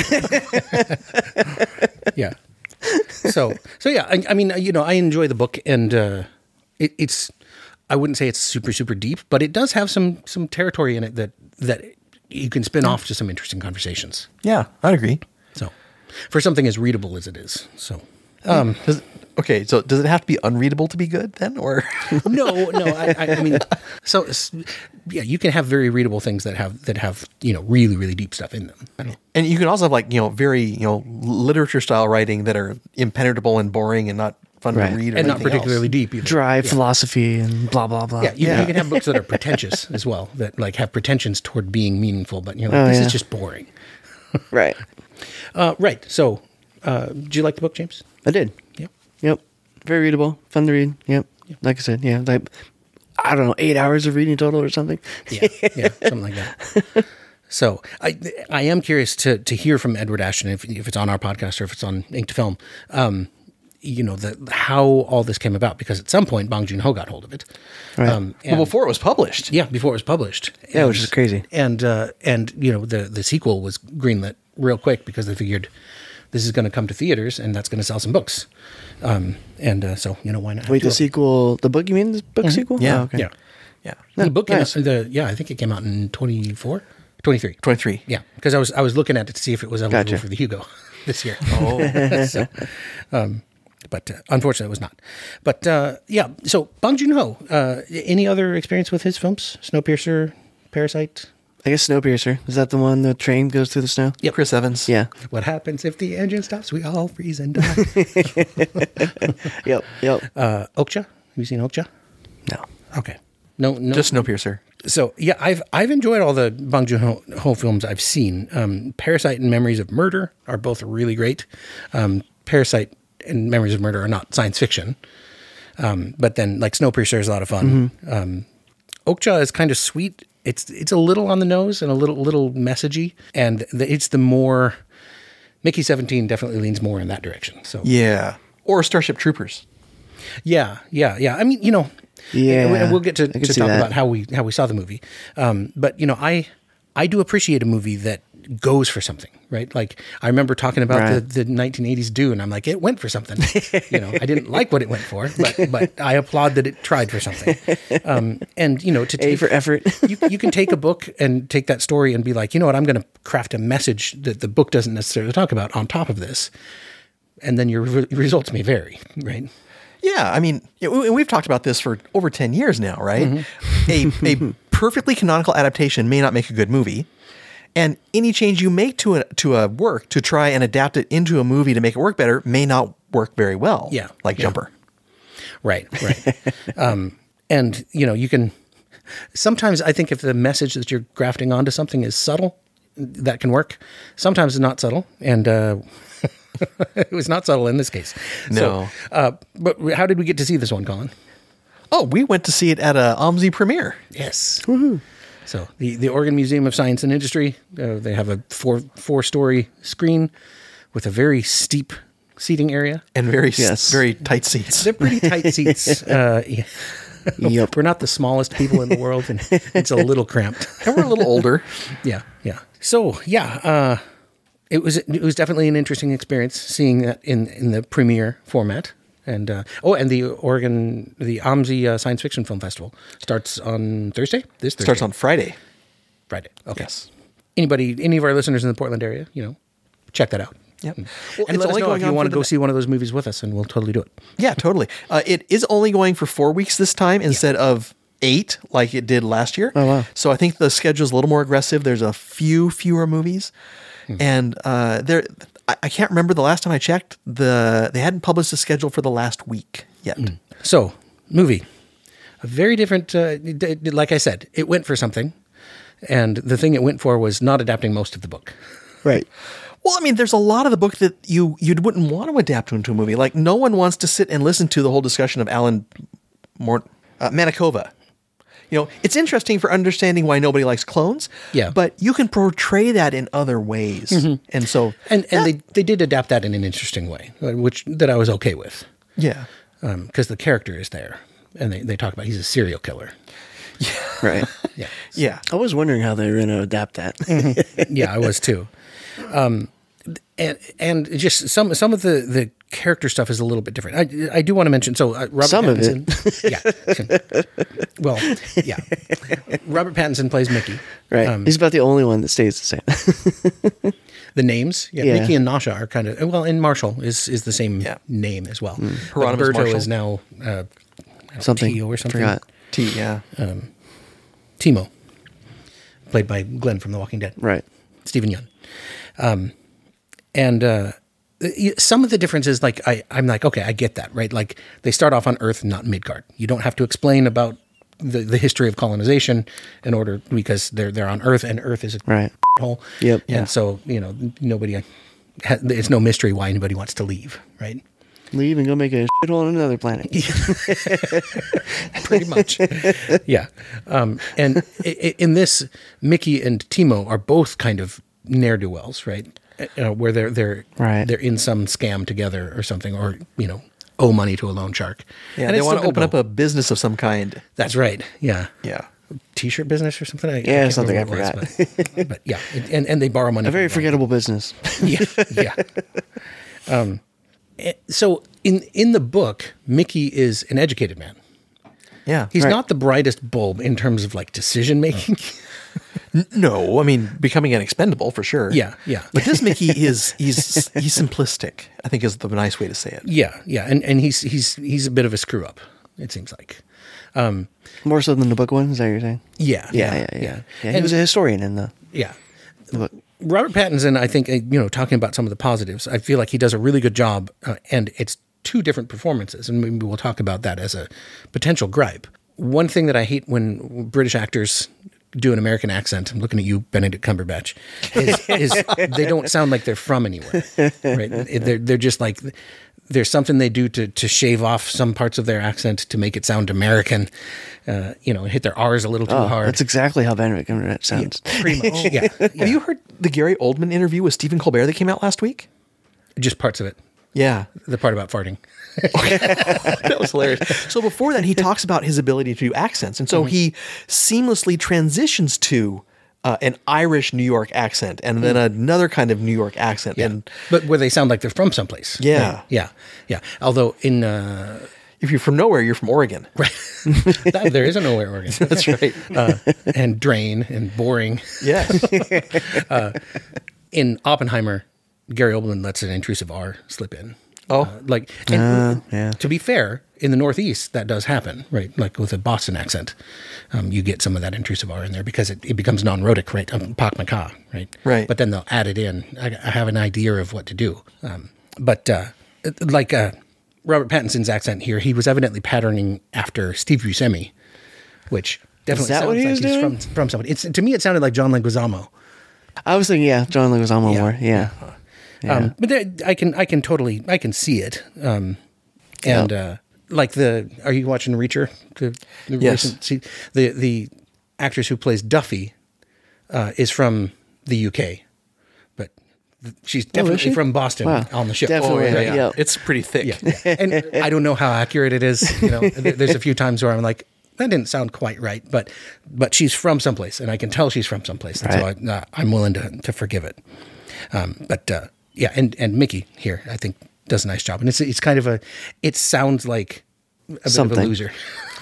Yeah. So so yeah, I, I mean, you know, I enjoy the book, and uh, it, it's I wouldn't say it's super super deep, but it does have some some territory in it that that you can spin off to some interesting conversations. Yeah, I'd agree. So for something as readable as it is, so. Um, does, okay, so does it have to be unreadable to be good then, or No, no. I, I, I mean, so s- yeah, you can have very readable things that have that have you know really really deep stuff in them. and you can also have like you know very you know literature style writing that are impenetrable and boring and not fun Right. to read, or And not anything particularly else. deep either. Dry philosophy and blah blah blah. Yeah, you, Yeah. you can have books that are pretentious as well, that like have pretensions toward being meaningful, but you're like, Oh, this yeah. is just boring. Right. Uh, right. So, uh, did you like the book, James? I did. Yep. Yep. Very readable. Fun to read. Yep. Like I said, yeah. Like I don't know, eight hours of reading total or something. Yeah, yeah, something like that. So I I am curious to to hear from Edward Ashton if if it's on our podcast or if it's on Ink to Film. Um, you know the how all this came about, because at some point Bong Joon Ho got hold of it. Right. Um, and, Well, before it was published. yeah, before it was published. Yeah, And- which is crazy. And uh, and you know the the sequel was greenlit real quick because they figured this is going to come to theaters and that's going to sell some books. Um, and uh, so you know why not? have Wait, two the of them? sequel, the book, you mean the book sequel? Yeah. Oh, okay. Yeah. Yeah. The book came nice. out, the yeah, I think it came out in twenty-four. twenty-three. twenty-three. Yeah, because I was I was looking at it to see if it was eligible Gotcha. for the Hugo this year. Oh, so, um, but uh, unfortunately, it was not. But uh, yeah, so Bong Joon-ho. Uh, any other experience with his films? Snowpiercer, Parasite. I guess Snowpiercer. Is that the one the train goes through the snow? yeah, Chris Evans. Yeah. What happens if the engine stops? We all freeze and die. Yep. Yep. uh, Okja. Have you seen Okja? No. Okay. No, no. Just Snowpiercer. So yeah, I've I've enjoyed all the Bong Joon-ho films I've seen. Um, Parasite and Memories of Murder are both really great. Um, Parasite and Memories of Murder are not science fiction, um, but then like Snowpiercer is a lot of fun. Mm-hmm. Um, Okja is kind of sweet. It's it's a little on the nose and a little little messagey, and the, it's the more Mickey seventeen definitely leans more in that direction. So Yeah. Or Starship Troopers. yeah, yeah, yeah. I mean, you know, Yeah, and we'll get to, I can to see talk that. about how we how we saw the movie. Um, but you know, I I do appreciate a movie that goes for something, right? Like I remember talking about the, Right. the nineteen eighties Dune. I'm like, it went for something. You know, I didn't like what it went for, but but I applaud that it tried for something. Um, and you know, to A take for effort. you, you can take a book and take that story and be like, you know what, I'm going to craft a message that the book doesn't necessarily talk about on top of this. And then your re- results may vary, right? Yeah, I mean, you know, we- we've talked about this for over ten years now, right? A, a perfectly canonical adaptation may not make a good movie. And any change you make to a, to a work to try and adapt it into a movie to make it work better may not work very well. Yeah, Like yeah. Jumper. Right, right. um, and, you know, you can sometimes I think if the message that you're grafting onto something is subtle, that can work. Sometimes it's not subtle. And uh, it was not subtle in this case. No. So, uh, but how did we get to see this one, Colin? Oh, we went to see it at a OMSI premiere. Yes. Woohoo. So the, the Oregon Museum of Science and Industry, uh, they have a four four story screen with a very steep seating area. And very, s- Yes. very tight seats. They're pretty tight seats. Uh, yeah. Yep. We're not the smallest people in the world, and it's a little cramped. And we're a little older. Yeah, yeah. So yeah, uh, it was it was definitely an interesting experience seeing that in in the premiere format. And uh, oh, and the Oregon, the OMSI uh, Science Fiction Film Festival starts on Thursday. This Thursday. Starts on Friday. Friday. Okay. Yes. Anybody, any of our listeners in the Portland area, you know, check that out. Yep. And Well, let us know if you want to go see one of those movies with us, and we'll totally do it. Yeah, totally. Uh, it is only going for four weeks this time instead of eight like it did last year. Oh, wow. So I think the schedule's a little more aggressive. There's a few fewer movies, Hmm. and uh, there. I, I can't remember the last time I checked. The they hadn't published the schedule for the last week yet. So, movie, a very different. Uh, d- d- like I said, it went for something, and the thing it went for was not adapting most of the book. Right. Well, I mean, there's a lot of the book that you you wouldn't want to adapt into a movie. Like, no one wants to sit and listen to the whole discussion of Alan Mort uh, Manikova. You know, it's interesting for understanding why nobody likes clones. Yeah. But you can portray that in other ways, and so And and that- they they did adapt that in an interesting way, uh, which that I was okay with, yeah, because the character is there, and they, they talk about he's a serial killer. Right. Yeah, yeah. I was wondering how they were going to adapt that. yeah, I was too. Um, and and just some some of the, the character stuff is a little bit different. I I do want to mention so uh, Robert Some of it. Pattinson, yeah. Well, yeah. Robert Pattinson plays Mickey. Right. Um, He's about the only one that stays the same. the names, yeah, Yeah. Mickey and Nasha are kind of well, and Marshall is is the same Yeah. name as well. But Hieronymus Berto Marshall. is now uh, I don't know, Something. Tio or something. Forgot. T, yeah. Timo, played by Glenn from The Walking Dead. Right. Stephen Yeun. Um, and uh, y- some of the differences, like I, I'm like, okay, I get that, right? Like they start off on Earth, not Midgard. You don't have to explain about the, the history of colonization in order because they're they're on Earth, and Earth is a Right. hole. Yep. And Yeah. so you know nobody, ha- it's no mystery why anybody wants to leave, right? Leave and go make a shithole on another planet. Pretty much. Yeah. Um, and i- i- in this, Mickey and Timo are both kind of ne'er-do-wells, right? Uh, where they're they're Right. they're in some scam together or something, or you know, owe money to a loan shark. Yeah, And they it's want to still open gonna up go. a business of some kind. That's right. Yeah. Yeah. T-shirt business or something. I, Yeah, can't something remember I what it was, but, but yeah, it- and and they borrow money. A very from the bank. forgettable business. Yeah, yeah. Um, eh, so in in the book, Mickey is an educated man. Yeah. He's Right. not the brightest bulb in terms of like decision making. N- no, I mean becoming an expendable for sure. Yeah, yeah. But this Mickey is he's he's simplistic. I think is the nice way to say it. Yeah, yeah, and and he's he's he's a bit of a screw up. It seems like. More so than the book one, is that what you're saying? Yeah, Yeah, yeah, yeah. yeah. he And- was a historian in the Yeah. book. Robert Pattinson, I think, uh, you know, talking about some of the positives, I feel like he does a really good job, uh, and it's two different performances, and maybe we'll talk about that as a potential gripe. One thing that I hate when British actors do an American accent, I'm looking at you, Benedict Cumberbatch, is, is they don't sound like they're from anywhere, right? They're, they're just like, there's something they do to, to shave off some parts of their accent to make it sound American, uh, you know, hit their R's a little too Oh, hard. that's exactly how Benedict Cumberbatch sounds. Pretty much, yeah, yeah. Have you heard the Gary Oldman interview with Stephen Colbert that came out last week? Just parts of it. Yeah. The part about farting. That was hilarious. So before that, he talks about his ability to do accents. And so Mm-hmm. he seamlessly transitions to uh, an Irish New York accent and then another kind of New York accent. Mm. Yeah. And But where they sound like they're from someplace. Yeah. Right. Yeah. Yeah. Although in, uh, if you're from nowhere, you're from Oregon. right. that, there is a nowhere Oregon. That's right. uh, and drain and boring. Yes. In Oppenheimer, Gary Oldman lets an intrusive R slip in. Oh. Uh, like, and, Uh, yeah. to be fair, in the Northeast, that does happen, right? Like with a Boston accent, um, you get some of that intrusive R in there because it, it becomes non-rhotic, right? Um, Pak Maka, right? Right. But then they'll add it in. I, I have an idea of what to do. Um, but uh, like uh, Robert Pattinson's accent here, he was evidently patterning after Steve Buscemi, which definitely that sounds what he like was he's doing? from from somebody. It's to me, it sounded like John Leguizamo. I was thinking, yeah, John Leguizamo Yeah. more. Yeah. Yeah. Um, but there, I can I can totally I can see it. Um, and uh, like the are you watching Reacher? The, the Yes. recent se- the the actress who plays Duffy uh, is from the U K, but th- she's definitely she? from Boston Wow. on the ship. Definitely, Oh, yeah. It's pretty thick. yeah. yeah. And I don't know how accurate it is. You know, there, there's a few times where I'm like, that didn't sound quite right, but but she's from someplace, and I can tell she's from someplace, and Right. so I, uh, I'm willing to to forgive it. Um, but uh, yeah, and and Mickey here, I think, does a nice job, and it's it's kind of a, it sounds like a bit Something. of a loser,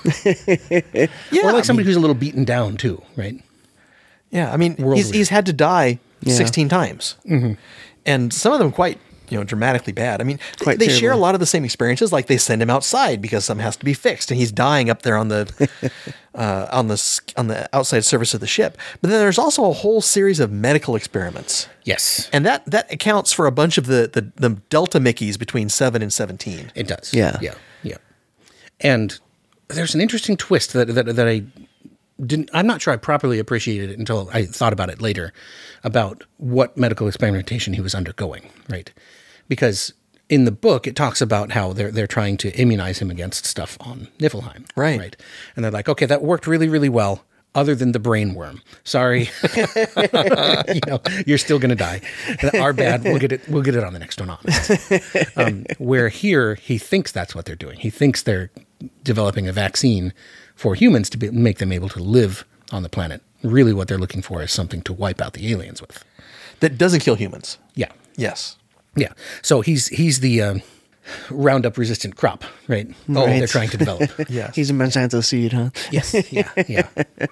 Yeah. or like I somebody mean, who's a little beaten down too, right? yeah. I mean, he's, Worldly. he's had to die Yeah. sixteen times. Mm-hmm. And some of them quite, you know, dramatically bad. I mean, th- Quite they share a terribly. lot of the same experiences. Like they send him outside because something has to be fixed, and he's dying up there on the uh, on the s- on the outside surface of the ship. But then there's also a whole series of medical experiments, Yes, and that that accounts for a bunch of the the, the Delta Mickeys between seven and seventeen. it does. Yeah. yeah, yeah. And there's an interesting twist that that that I didn't. I'm not sure I properly appreciated it until I thought about it later, about what medical experimentation he was undergoing, right? Because in the book it talks about how they're they're trying to immunize him against stuff on Niflheim, Right. Right, and they're like, okay, that worked really, really well, other than the brain worm. Sorry, you know, you're still going to die. Our bad. We'll get it. We'll get it on the next one. Honest. Um, where here he thinks that's what they're doing. He thinks they're developing a vaccine for humans to be, make them able to live on the planet. Really, what they're looking for is something to wipe out the aliens with. That doesn't kill humans. Yeah, Yes. yeah. So he's he's the um, Roundup resistant crop, right? Oh, Right. they're trying to develop. Yes. He's a Monsanto seed, huh? Yes. Yeah. Yeah.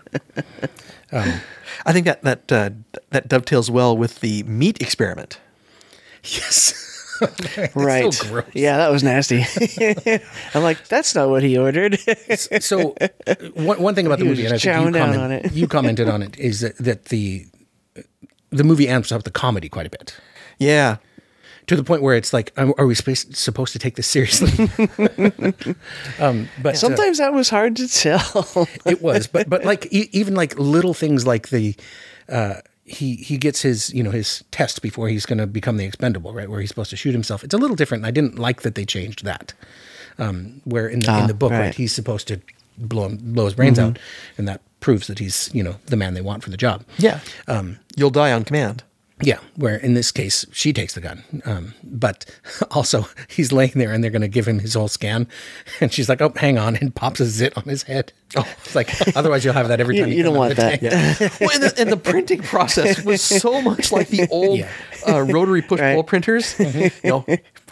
I think that that uh, that dovetails well with the meat experiment. Yes. Right. So gross. Yeah, that was nasty. I'm like, that's not what he ordered. So uh, one one thing about the He was movie, and I just think you, chowing down comment- on it. you commented on it, is that, that the the movie amps up the comedy quite a bit. Yeah. To the point where it's like, are are we supposed supposed to take this seriously? um, but uh, Sometimes that was hard to tell. it was, but but like e- even like little things like the uh, he he gets his you know his test before he's going to become the expendable, right? Where he's supposed to shoot himself. It's a little different. And I didn't like that they changed that. Um, where in the Ah, in the book, right. right. he's supposed to blow him, blow his brains out, and that proves that he's you know the man they want for the job. Yeah. Um, You'll die on command. Yeah, where in this case she takes the gun, um, but also he's laying there and they're going to give him his whole scan, and she's like, "Oh, hang on," and pops a zit on his head. Oh, it's like other's you'll have that every You- time. you don't come out want of the that. tank. Well, and, the, and the printing process was so much like the old Yeah. uh, rotary push pull Right. printers. You know,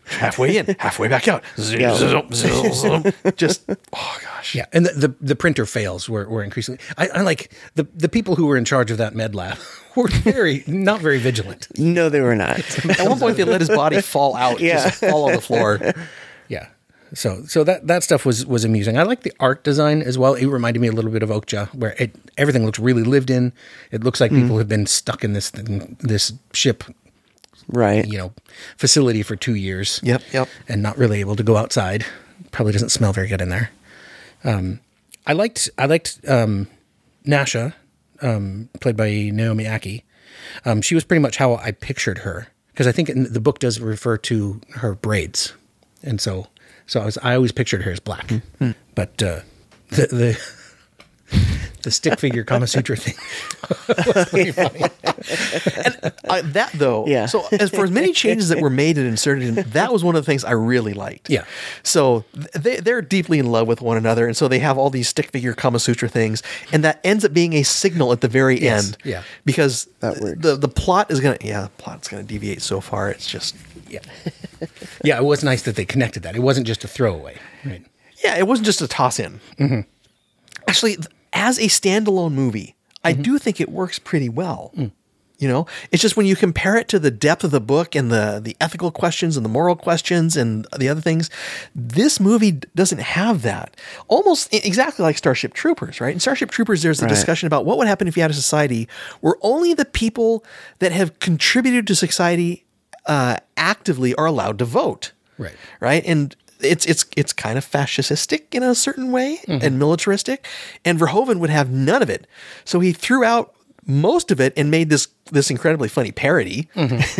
halfway in, halfway back out. Yeah. Just, oh gosh. Yeah, and the, the, the printer fails were, were increasingly. I, I like the, the people who were in charge of that med lab were very not very vigilant. No, they were not. At one point, they let his body fall out, Yeah. just fall on the floor. Yeah, so so that, that stuff was was amusing. I like the art design as well. It reminded me a little bit of Okja, where it everything looks really lived in. It looks like people have been stuck in this thing, this ship, Right. you know, facility for two years. Yep, yep. And not really able to go outside. Probably doesn't smell very good in there. Um, I liked I liked um, Nasha, um, played by Naomi Aki. Um, she was pretty much how I pictured her, because I think in the book does refer to her braids, and so so I was I always pictured her as black. Mm-hmm. But uh, the the the stick figure Kama Sutra thing was pretty funny. And uh, that though, Yeah. so as for as many changes that were made and inserted in, that was one of the things I really liked. Yeah. So th- they, they're deeply in love with one another. And so they have all these stick figure Kama Sutra things. And that ends up being a signal at the very Yes. end. Yeah. Because That works. the, the plot is going to, yeah, the plot's going to deviate so far. It's just, Yeah, yeah. It was nice that they connected that. It wasn't just a throwaway. Right. yeah, it wasn't just a toss in. Mm-hmm. Actually, th- as a standalone movie, I Mm-hmm. do think it works pretty well. Mm. You know, it's just when you compare it to the depth of the book and the the ethical questions and the moral questions and the other things, this movie d- doesn't have that. Almost e- exactly like Starship Troopers, right? In Starship Troopers, there's the Right. discussion about what would happen if you had a society where only the people that have contributed to society uh, actively are allowed to vote. Right. Right. And it's it's it's kind of fascistic in a certain way and militaristic. And Verhoeven would have none of it. So he threw out most of it and made this this incredibly funny parody.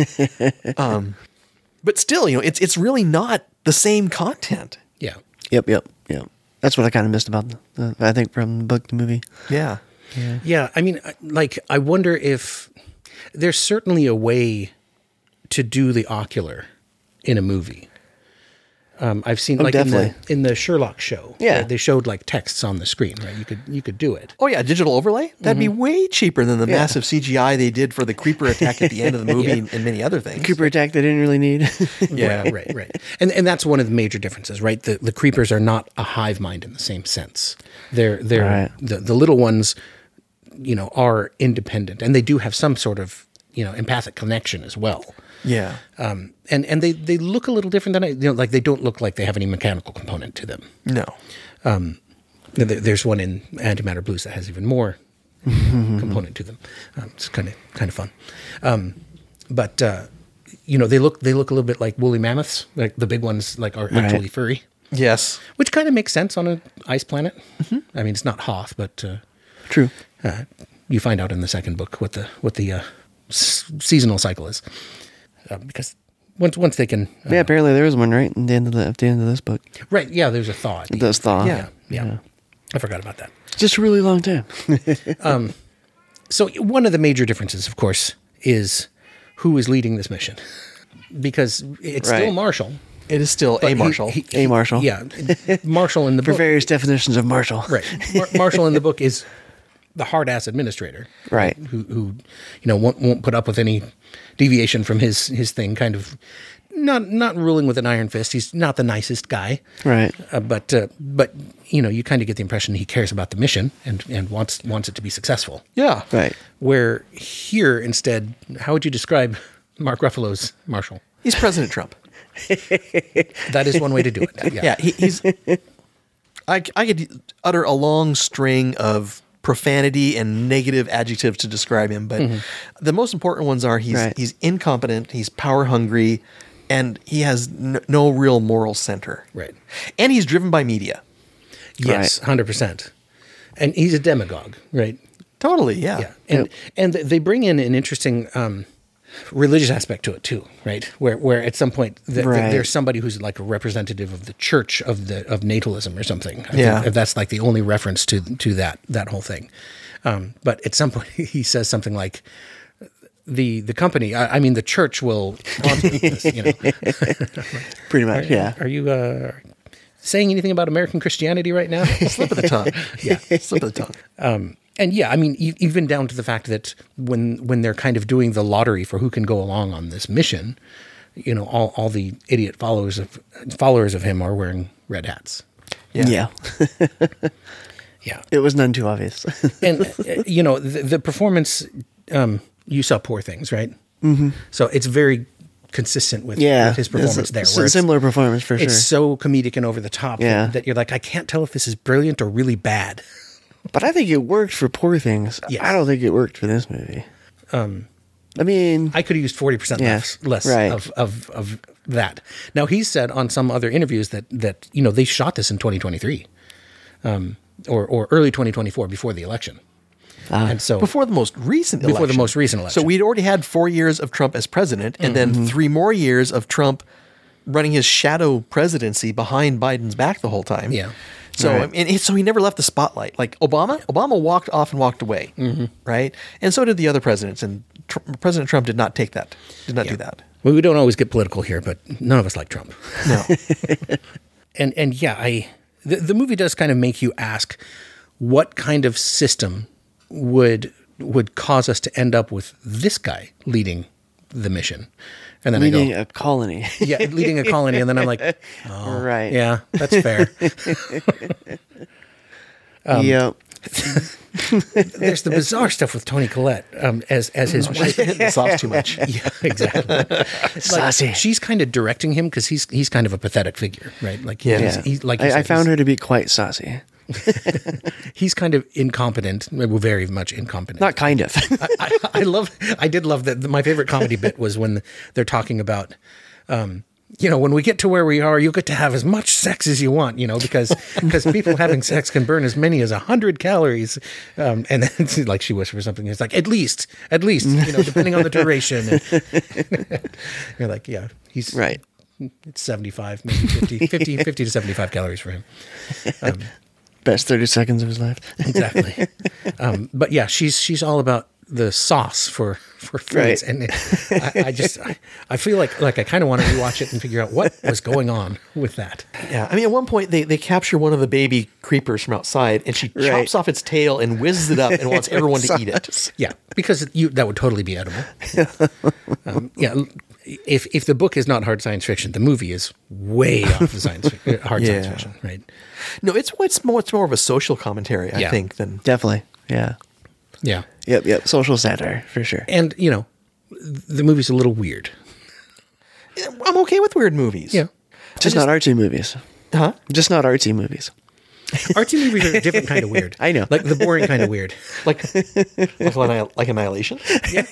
um, but still, you know, it's it's really not the same content. Yeah. Yep, yep, yep. That's what I kind of missed about the, the I think from the book to movie. Yeah. Yeah, I mean, like, I wonder if there's certainly a way to do the ocular in a movie. Um, I've seen Oh, like in the, definitely. in the Sherlock show. Yeah. uh, they showed like texts on the screen, right? You could you could do it. Oh yeah, digital overlay? That'd be way cheaper than the Yeah. massive C G I they did for the creeper attack at the end of the movie and, and many other things. Cooper attack they didn't really need. Yeah. Right, right, right. And and that's one of the major differences, right? The the creepers are not a hive mind in the same sense. They're they're Right. the the little ones, you know, are independent, and they do have some sort of, you know, empathic connection as well. Yeah. Um, and and they, they look a little different than I, you know, like they don't look like they have any mechanical component to them. No. There- There's one in Antimatter Blues that has even more component to them. Um, it's kind of kind of fun, um, but uh, you know they look they look a little bit like woolly mammoths. Like the big ones, like are Right. actually furry, Yes. which kind of makes sense on an ice planet. I mean, it's not Hoth, but uh, True. uh, you find out in the second book what the what the uh, s- seasonal cycle is, uh, because once once they can, uh, Yeah, apparently there was one right at the end of the at the end of this book. right? Yeah, there's a thaw. at the It does thaw. Yeah, yeah. I forgot about that. Just a really long time. So one of the major differences, of course, is who is leading this mission, because it's still Right. Marshall. It is still but a he- Marshall. he- A Marshall. Yeah, Marshall in the For book. various definitions of Marshall. Right, Mar- Marshall in the book is the hard ass administrator, Right. Who, who, you know, won't won't put up with any deviation from his his thing. Kind of not not ruling with an iron fist. He's not the nicest guy, Right. Uh, but uh, but you know, you kind of get the impression he cares about the mission and and wants wants it to be successful. Yeah. Right. Where here instead, how would you describe Mark Ruffalo's Marshall? He's President Trump. That is one way to do it. Yeah. Yeah, he, he's. I, I could utter a long string of profanity and negative adjectives to describe him, but the most important ones are he's Right. he's incompetent, he's power hungry, and he has n- no real moral center. Right. And he's driven by media. Yes, hundred percent. And he's a demagogue, right? Totally. Yeah. Yeah. And and they bring in an interesting um, religious aspect to it too, right? Where where at some point th- th- Right. there's somebody who's like a representative of the church of the of natalism or something. I Yeah. think that's like the only reference to to that that whole thing. Um, but at some point he says something like, the the company, I, I mean the church will sponsor this, you know. Pretty much. Yeah. Are you uh, saying anything about American Christianity right now? Slip of the tongue. Yeah. Slip of the tongue. And yeah, I mean, e- even down to the fact that when when they're kind of doing the lottery for who can go along on this mission, you know, all, all the idiot followers of followers of him are wearing red hats. Yeah. Yeah. Yeah. It was none too obvious. And, uh, you know, the, the performance, um, you saw Poor Things, right? Mm-hmm. So it's very consistent with, yeah. with his performance It's a- there. it's where a it's- similar performance for sure. It's so comedic and over the top Yeah. that, that you're like, I can't tell if this is brilliant or really bad. But I think it worked for Poor Things. Yes. I don't think it worked for this movie. Um, I mean, I could have used forty percent Yeah, less, less right. of, of, of that. Now, he said on some other interviews that, that you know, they shot this in twenty twenty-three um, or, or early twenty twenty-four before the election. and so Before the most recent Before the election. most recent election. So we'd already had four years of Trump as president, and Mm-hmm. then three more years of Trump running his shadow presidency behind Biden's back the whole time. Yeah. So Right. I mean, it- so he never left the spotlight. Like Obama, Obama walked off and walked away, Mm-hmm. right? And so did the other presidents. And tr- President Trump did not take that. Did not Yeah. do that. Well, we don't always get political here, but none of us like Trump. No. And and yeah, I the, the movie does kind of make you ask what kind of system would would cause us to end up with this guy leading the mission. And then leading I go, a colony. yeah, leading a colony, and then I'm like, oh, Right. yeah, that's fair. Um, yep. There's the bizarre stuff with Toni Collette um, as as his wife. Hitting the sauce too much. Yeah, exactly. Like, Saucy. she's kind of directing him because he's he's kind of a pathetic figure, right? Like, Yeah. he's, Yeah. he's, like you I, I said, found he's, her to be quite saucy. he's kind of incompetent, well, very much incompetent. Not kind of. I, I love. I did love that. My favorite comedy bit was when they're talking about, um, you know, when we get to where we are, you get to have as much sex as you want, you know, because because people having sex can burn as many as a hundred calories, um, and then it's like she whispers something. It's like at least, at least, you know, depending on the duration. And you're like, yeah, he's Right. It's seventy-five, maybe fifty, fifty, fifty to seventy-five calories for him. Um, Best thirty seconds of his life. exactly. Um, but yeah, she's she's all about the sauce for for foods, Right. and it, I, I just I, I feel like like I kind of want to rewatch it and figure out what was going on with that. Yeah, I mean, at one point they, they capture one of the baby creepers from outside, and she Right. chops off its tail and whizzes it up and wants everyone to eat it. Yeah, because you that would totally be edible. Um, yeah, if if the book is not hard science fiction, the movie is way off of science fi- uh, hard science Yeah. fiction, right? No, it's it's more it's more of a social commentary, I Yeah. think, than Definitely. Yeah. Yeah, Yep. Yep. Social satire for sure. and you know, the movie's a little weird. I'm okay with weird movies. Yeah, Just, not artsy movies. Huh? Just not artsy movies. artsy movies are a different kind of weird. I know. like the boring kind of weird. Like like, Annihil- like Annihilation.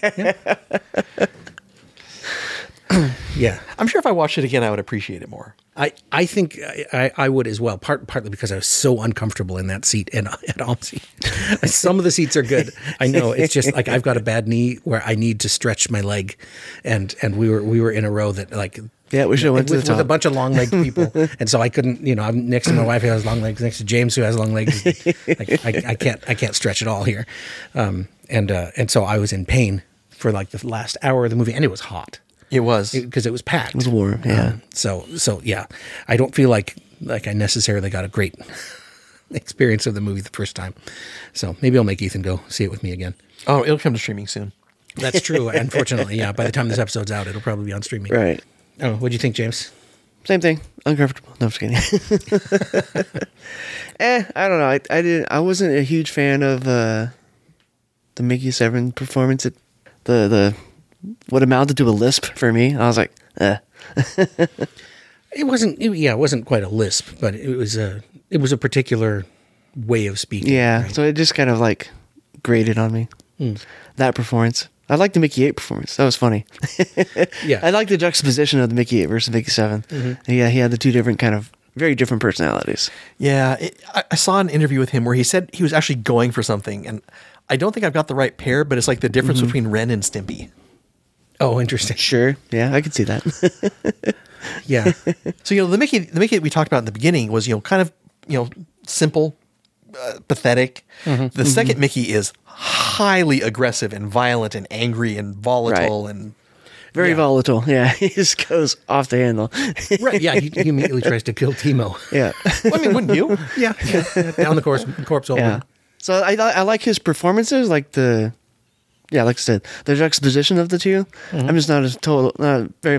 Yeah. I'm sure if I watched it again, I would appreciate it more. I, I think I, I I would as well, part, partly because I was so uncomfortable in that seat and at Almsey. Some of the seats are good. I know. It's just like I've got a bad knee where I need to stretch my leg. And and we were we were in a row that like Yeah, we should've went to with, the with a top. bunch of long legged people. And so I couldn't, you know, I'm next to my wife who has long legs, next to James who has long legs. Like, I, I can't I can't stretch at all here. Um and uh, and so I was in pain for like the last hour of the movie, and it was hot. It was. Because it, it was packed. It was warm, yeah. Um, so so yeah, I don't feel like like I necessarily got a great experience of the movie the first time. So maybe I'll make Ethan go see it with me again. Oh, it'll come to streaming soon. That's true. Unfortunately, yeah. By the time this episode's out, it'll probably be on streaming. Right. Oh, what do you think, James? Same thing. Uncomfortable. No, I'm just kidding. eh, I don't know. I, I didn't. I wasn't a huge fan of uh, the Mickey Seven performance. It, the the what amounted to a lisp for me. I was like, eh. It wasn't. It, yeah, it wasn't quite a lisp, but it was a. It was a particular way of speaking. Yeah. right? So it just kind of like grated on me. That performance. I liked the Mickey Eight performance. That was funny. Yeah. I like the juxtaposition of the Mickey Eight versus Mickey Seven. Yeah, he had the two different kind of very different personalities. Yeah, it, I, I saw an interview with him where he said he was actually going for something, and I don't think I've got the right pair, but it's like the difference between Ren and Stimpy. Oh, interesting. Sure. Yeah, I could see that. Yeah. So you know, the Mickey, the Mickey that we talked about in the beginning was you know kind of you know simple, uh, pathetic. The second Mickey is highly aggressive and violent and angry and volatile Right. and Very Yeah. volatile. Yeah, he just goes off the handle. Right. Yeah. He, he immediately tries to kill Timo. Yeah. well, I mean, wouldn't you? Yeah. yeah. Down the corpse, corpse hole. Yeah. So I I like his performances, like the, yeah, like I said, the juxtaposition of the 2 I'm just not as total, not very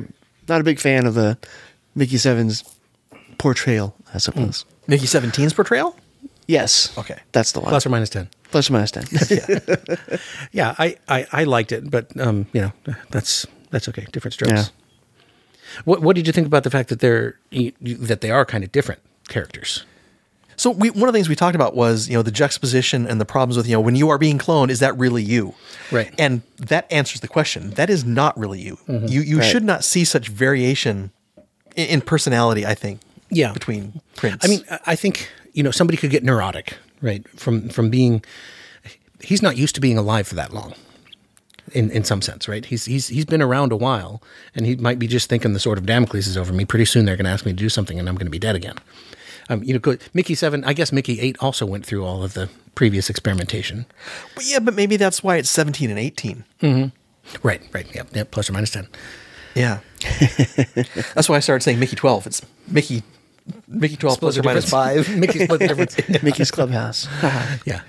not a big fan of the Mickey Seven's portrayal, I suppose. Mickey seventeen's portrayal? Yes. Okay. That's the one. Plus or minus ten. Plus or minus ten. Yeah, I, I, I liked it, but um, you know, that's that's okay. Different strokes. Yeah. What what did you think about the fact that they're you, you, that they are kind of different characters? So we, one of the things we talked about was, you know, the juxtaposition and the problems with, you know, when you are being cloned, is that really you? Right. And that answers the question. That is not really you. Mm-hmm. You you Right. should not see such variation in, in personality, I think, Yeah. between prints. I mean, I- I think, you know, somebody could get neurotic, right? From from being he's not used to being alive for that long. In in some sense, right? He's he's he's been around a while, and he might be just thinking the sword of Damocles is over me. Pretty soon they're going to ask me to do something, and I'm going to be dead again. Um, you know, go- Mickey Seven. I guess Mickey Eight also went through all of the previous experimentation. But yeah, but maybe that's why it's seventeen and eighteen. Right, right. Yep, yep. Plus or minus ten. Yeah. That's why I started saying Mickey twelve. It's Mickey Mickey twelve plus or Split the minus five. difference. Mickey split the difference. Mickey's Clubhouse. Yeah.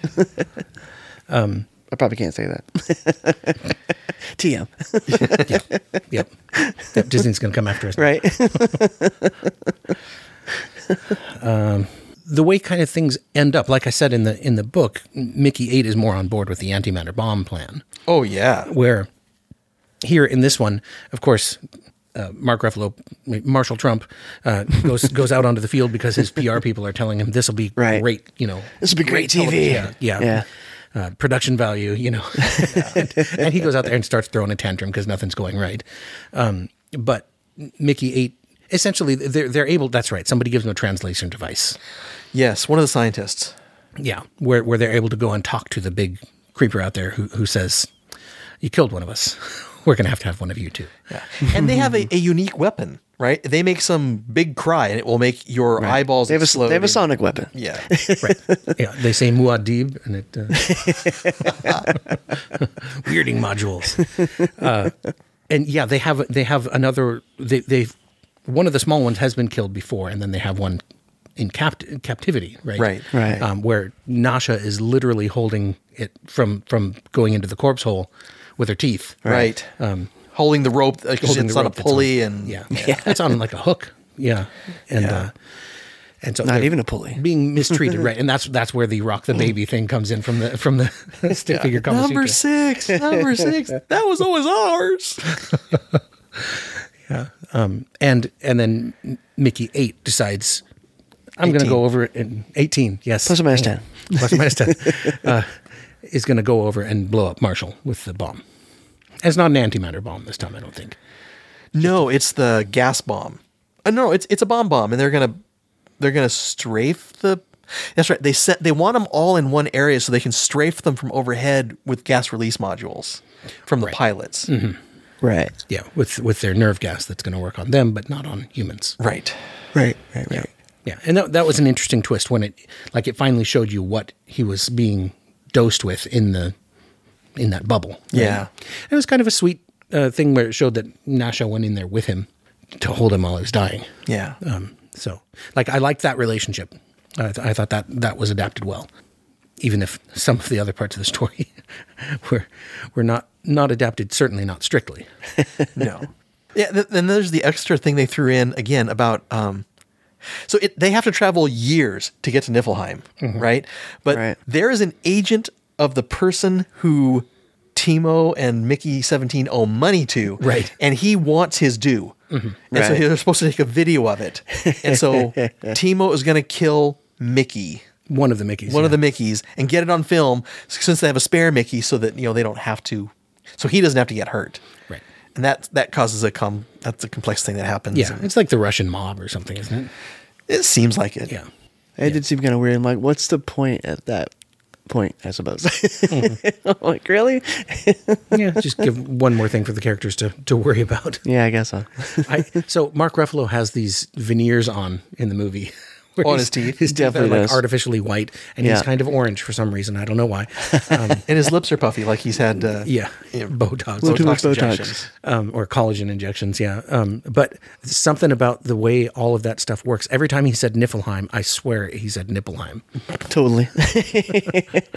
I probably can't say that. T M. Yep. Yep. Yep. Disney's going to come after us. Right? The way kind of things end up, like I said in the in the book, Mickey Eight is more on board with the antimatter bomb plan. Oh yeah. Where here in this one, of course, uh, Mark Ruffalo, Marshall Trump, uh, goes goes out onto the field because his P R people are telling him this will be Right. great. You know, This will be great T V. television. Yeah. Yeah. Uh, production value, you know, and, and he goes out there and starts throwing a tantrum because nothing's going right. Um, but Mickey Eight, essentially, they're they're able. That's right. Somebody gives them a translation device. Yes, one of the scientists. Yeah, where where they're able to go and talk to the big creeper out there who who says, "You killed one of us. We're gonna have to have one of you too." Yeah. And they have a, a unique weapon, right? They make some big cry and it will make your eyeballs They have, a, explode. they have a sonic weapon. Yeah. Right. Yeah, they say Muad'Dib, and it uh, weirding modules. Uh, and yeah, they have they have another. They they one of the small ones has been killed before, and then they have one in capt- captivity. Right. Right. Right. Um, where Nasha is literally holding it from from going into the corpse hole with her teeth. Right. Um, holding the rope, because Holding it's the on a rope that's pulley on- and yeah, yeah, it's on like a hook. Yeah, and Yeah. uh, and so Not they're even a pulley. being mistreated, right? And that's that's where the rock the baby thing comes in from the from the stick figure Kama number Sutra. six, number six. That was always ours. Um, and and then Mickey Eight decides I'm going to eighteen. go over it in eighteen. Yes, Plus or minus ten. Plus or minus ten. Uh, is going to go over and blow up Marshall with the bomb. And it's not an antimatter bomb this time, I don't think. No, it's the gas bomb. Uh, no, it's it's a bomb bomb, and they're gonna they're gonna strafe the. That's right. They set they want them all in one area so they can strafe them from overhead with gas release modules from the Right. pilots. Right. Yeah, with with their nerve gas that's going to work on them, but not on humans. Right. Right. Right. Right. Yeah, and that, that was an interesting twist when it, like, it finally showed you what he was being dosed with in the, in that bubble. right? Yeah. And it was kind of a sweet uh, thing where it showed that Nasha went in there with him to hold him while he was dying. Yeah. Um, so, like, I liked that relationship. I, th- I thought that that was adapted well, even if some of the other parts of the story were were not not adapted. Certainly not strictly. No. Yeah. Th- then there's the extra thing they threw in again about. Um, so it, they have to travel years to get to Niflheim, right? But Right. there is an agent of the person who Timo and Mickey seventeen owe money to, Right. And he wants his due, and so Right. they're supposed to take a video of it. And so Timo is going to kill Mickey, One of the Mickeys. one of yeah. the Mickeys, and get it on film since they have a spare Mickey, so that you know they don't have to, so he doesn't have to get hurt, Right. and that that causes a com that's a complex thing that happens. Yeah, And it's like the Russian mob or something, isn't it? it seems like it. Yeah. It did seem kind of weird. I'm like, what's the point at that point, I suppose? I'm like, really? Yeah, just give one more thing for the characters to, to worry about. Yeah, I guess so. I, so Mark Ruffalo has these veneers on in the movie. where On he's- his teeth? His teeth are Definitely like does. artificially white, and he's Yeah. kind of orange for some reason. I don't know why. Um, And his lips are puffy, like he's had uh, yeah, you know, Botox. Little too much Botox. injections. Um, or collagen injections, yeah. Um, but something about the way all of that stuff works. Every time he said Niflheim, I swear he said Nipplheim. Totally.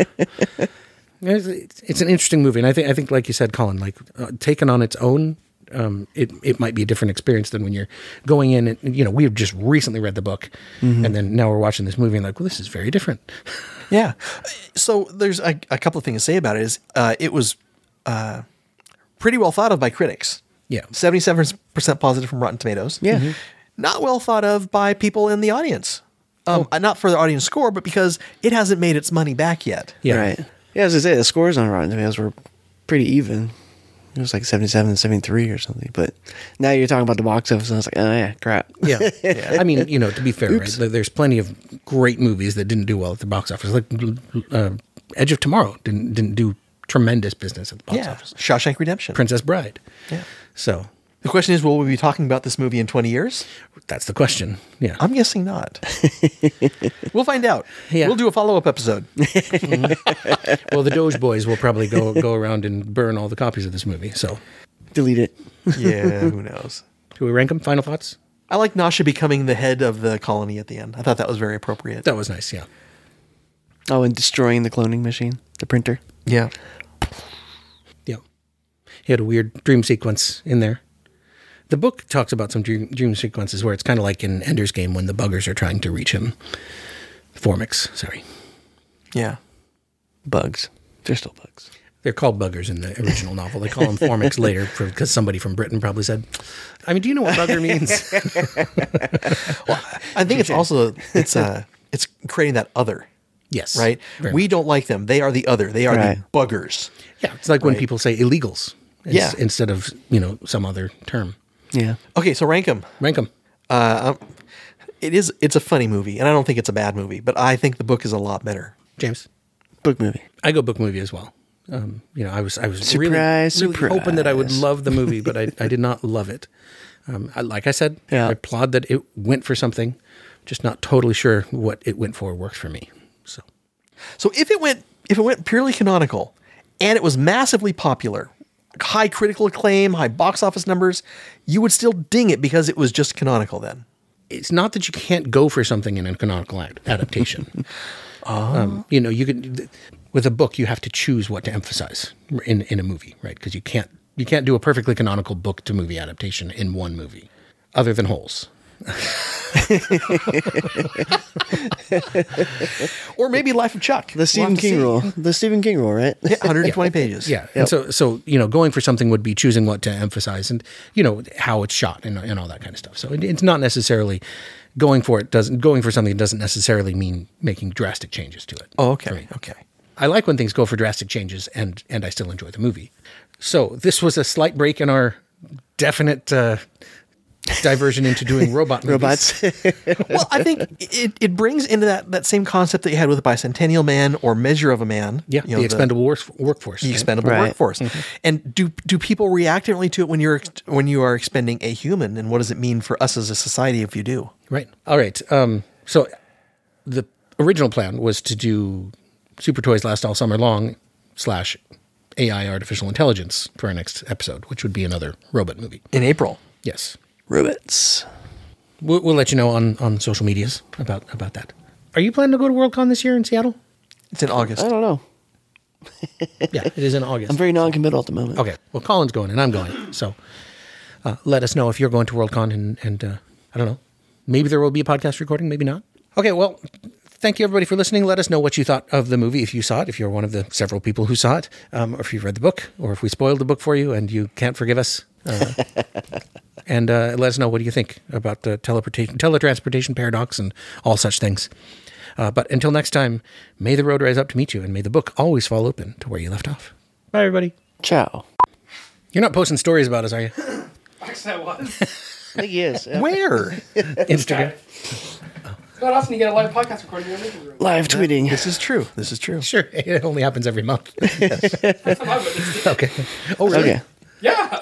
It's, it's an interesting movie, and I think I think like you said, Colin, like uh, taken on its own um, it it might be a different experience than when you're going in and, you know, we have just recently read the book Mm-hmm. and then now we're watching this movie and like, well, this is very different. Yeah. So there's a, a couple of things to say about it. Is uh, it was uh, pretty well thought of by critics. Yeah. seventy-seven percent positive from Rotten Tomatoes. Yeah. Mhm. Not well thought of by people in the audience. Um, uh, Not for the audience score, but because it hasn't made its money back yet. Yeah. Right. Yeah, as I say, the scores on Rotten Tomatoes were pretty even. It was like seventy-seven, seventy-three or something. But now you're talking about the box office, and I was like, oh, yeah, crap. Yeah. I mean, you know, to be fair, right, there- there's plenty of great movies that didn't do well at the box office. Like uh, Edge of Tomorrow didn't didn't do tremendous business at the box Yeah. office. Shawshank Redemption. Princess Bride. Yeah. So The question is, will we be talking about this movie in twenty years? that's the question. Yeah. I'm guessing not. We'll find out. Yeah. We'll do a follow-up episode. Well, the Doge Boys will probably go go around and burn all the copies of this movie. So, Delete it. Yeah, who knows? do we rank them? Final thoughts? I like Nasha becoming the head of the colony at the end. I thought that was very appropriate. That was nice. Yeah. Oh, and destroying the cloning machine, the printer. Yeah. Yeah. He had a weird dream sequence in there. The book talks about some dream, dream sequences where it's kind of like in Ender's Game when the buggers are trying to reach him. Formix, sorry. Yeah. Bugs. They're still bugs. They're called buggers in the original novel. They call them Formix later because somebody from Britain probably said, I mean, do you know what bugger means? I think it's also it's uh it's creating that other, Yes. right? Very We much. don't like them. They are the other. They are Right. the buggers. Yeah. It's like when Right. people say illegals ins- Yeah. instead of, you know, some other term. Yeah. Okay, so rank them. Rank them. Uh, um, it is it's a funny movie, and I don't think it's a bad movie, but I think the book is a lot better. James. Book movie. I go book movie as well. Um, you know, I was I was Surprise, really, really hoping that I would surprise. love the movie, but I, I did not love it. Um, I, like I said, Yeah. I applaud that it went for something, just not totally sure what it went for worked for me. So So if it went if it went purely canonical, and it was massively popular, high critical acclaim, high box office numbers, you would still ding it because it was just canonical then. it's not that you can't go for something in a canonical ad- adaptation. um, you know, you can with a book you have to choose what to emphasize in in a movie, right? Because you can't you can't do a perfectly canonical book to movie adaptation in one movie, other than Holes. Or maybe Life of Chuck. The Stephen We'll have to King see. rule. The Stephen King rule, right? Yeah, one hundred twenty pages. Yeah. And so, so, you know, going for something would be choosing what to emphasize and, you know, how it's shot and, and all that kind of stuff. So it, it's not necessarily going for it doesn't, going for something doesn't necessarily mean making drastic changes to it. Oh, for okay. me. Okay. I like when things go for drastic changes and, and I still enjoy the movie. So this was a slight break in our definite, uh, diversion into doing robot movies. Robots. Well, I think it, it brings into that, that same concept that you had with Bicentennial Man or Measure of a Man. Yeah. you know, the expendable work, workforce. the right? expendable Right. workforce. And do do people react differently to it when you're ex- when you are expending a human? And what does it mean for us as a society if you do? Right. All right. Um, so the original plan was to do Super Toys Last All Summer Long slash A I artificial intelligence for our next episode, which would be another robot movie. In April. Yes. Robots. We'll, we'll let you know on, on social medias about, about that. Are you planning to go to Worldcon this year in Seattle? It's in August. I don't know. Yeah, it is in August. I'm very non-committal at the moment. Okay. Well, Colin's going and I'm going. So uh, let us know if you're going to Worldcon and, and uh, I don't know, maybe there will be a podcast recording, maybe not. Okay. Well, thank you everybody for listening. Let us know what you thought of the movie. If you saw it, if you're one of the several people who saw it, um, or if you've read the book, or if we spoiled the book for you and you can't forgive us. Uh, and uh, let us know what do you think about the teleportation, teletransportation paradox and all such things. Uh, but until next time, may the road rise up to meet you and may the book always fall open to where you left off. Bye, everybody. Ciao. You're not posting stories about us, are you? Actually, I was. I think he is. Yeah. Where? Instagram. Not often you get a live podcast recording in your living room. Live tweeting. This is true. This is true. Sure. It only happens every month. That's how I witnessed it. Okay. Oh, really? Okay. Yeah.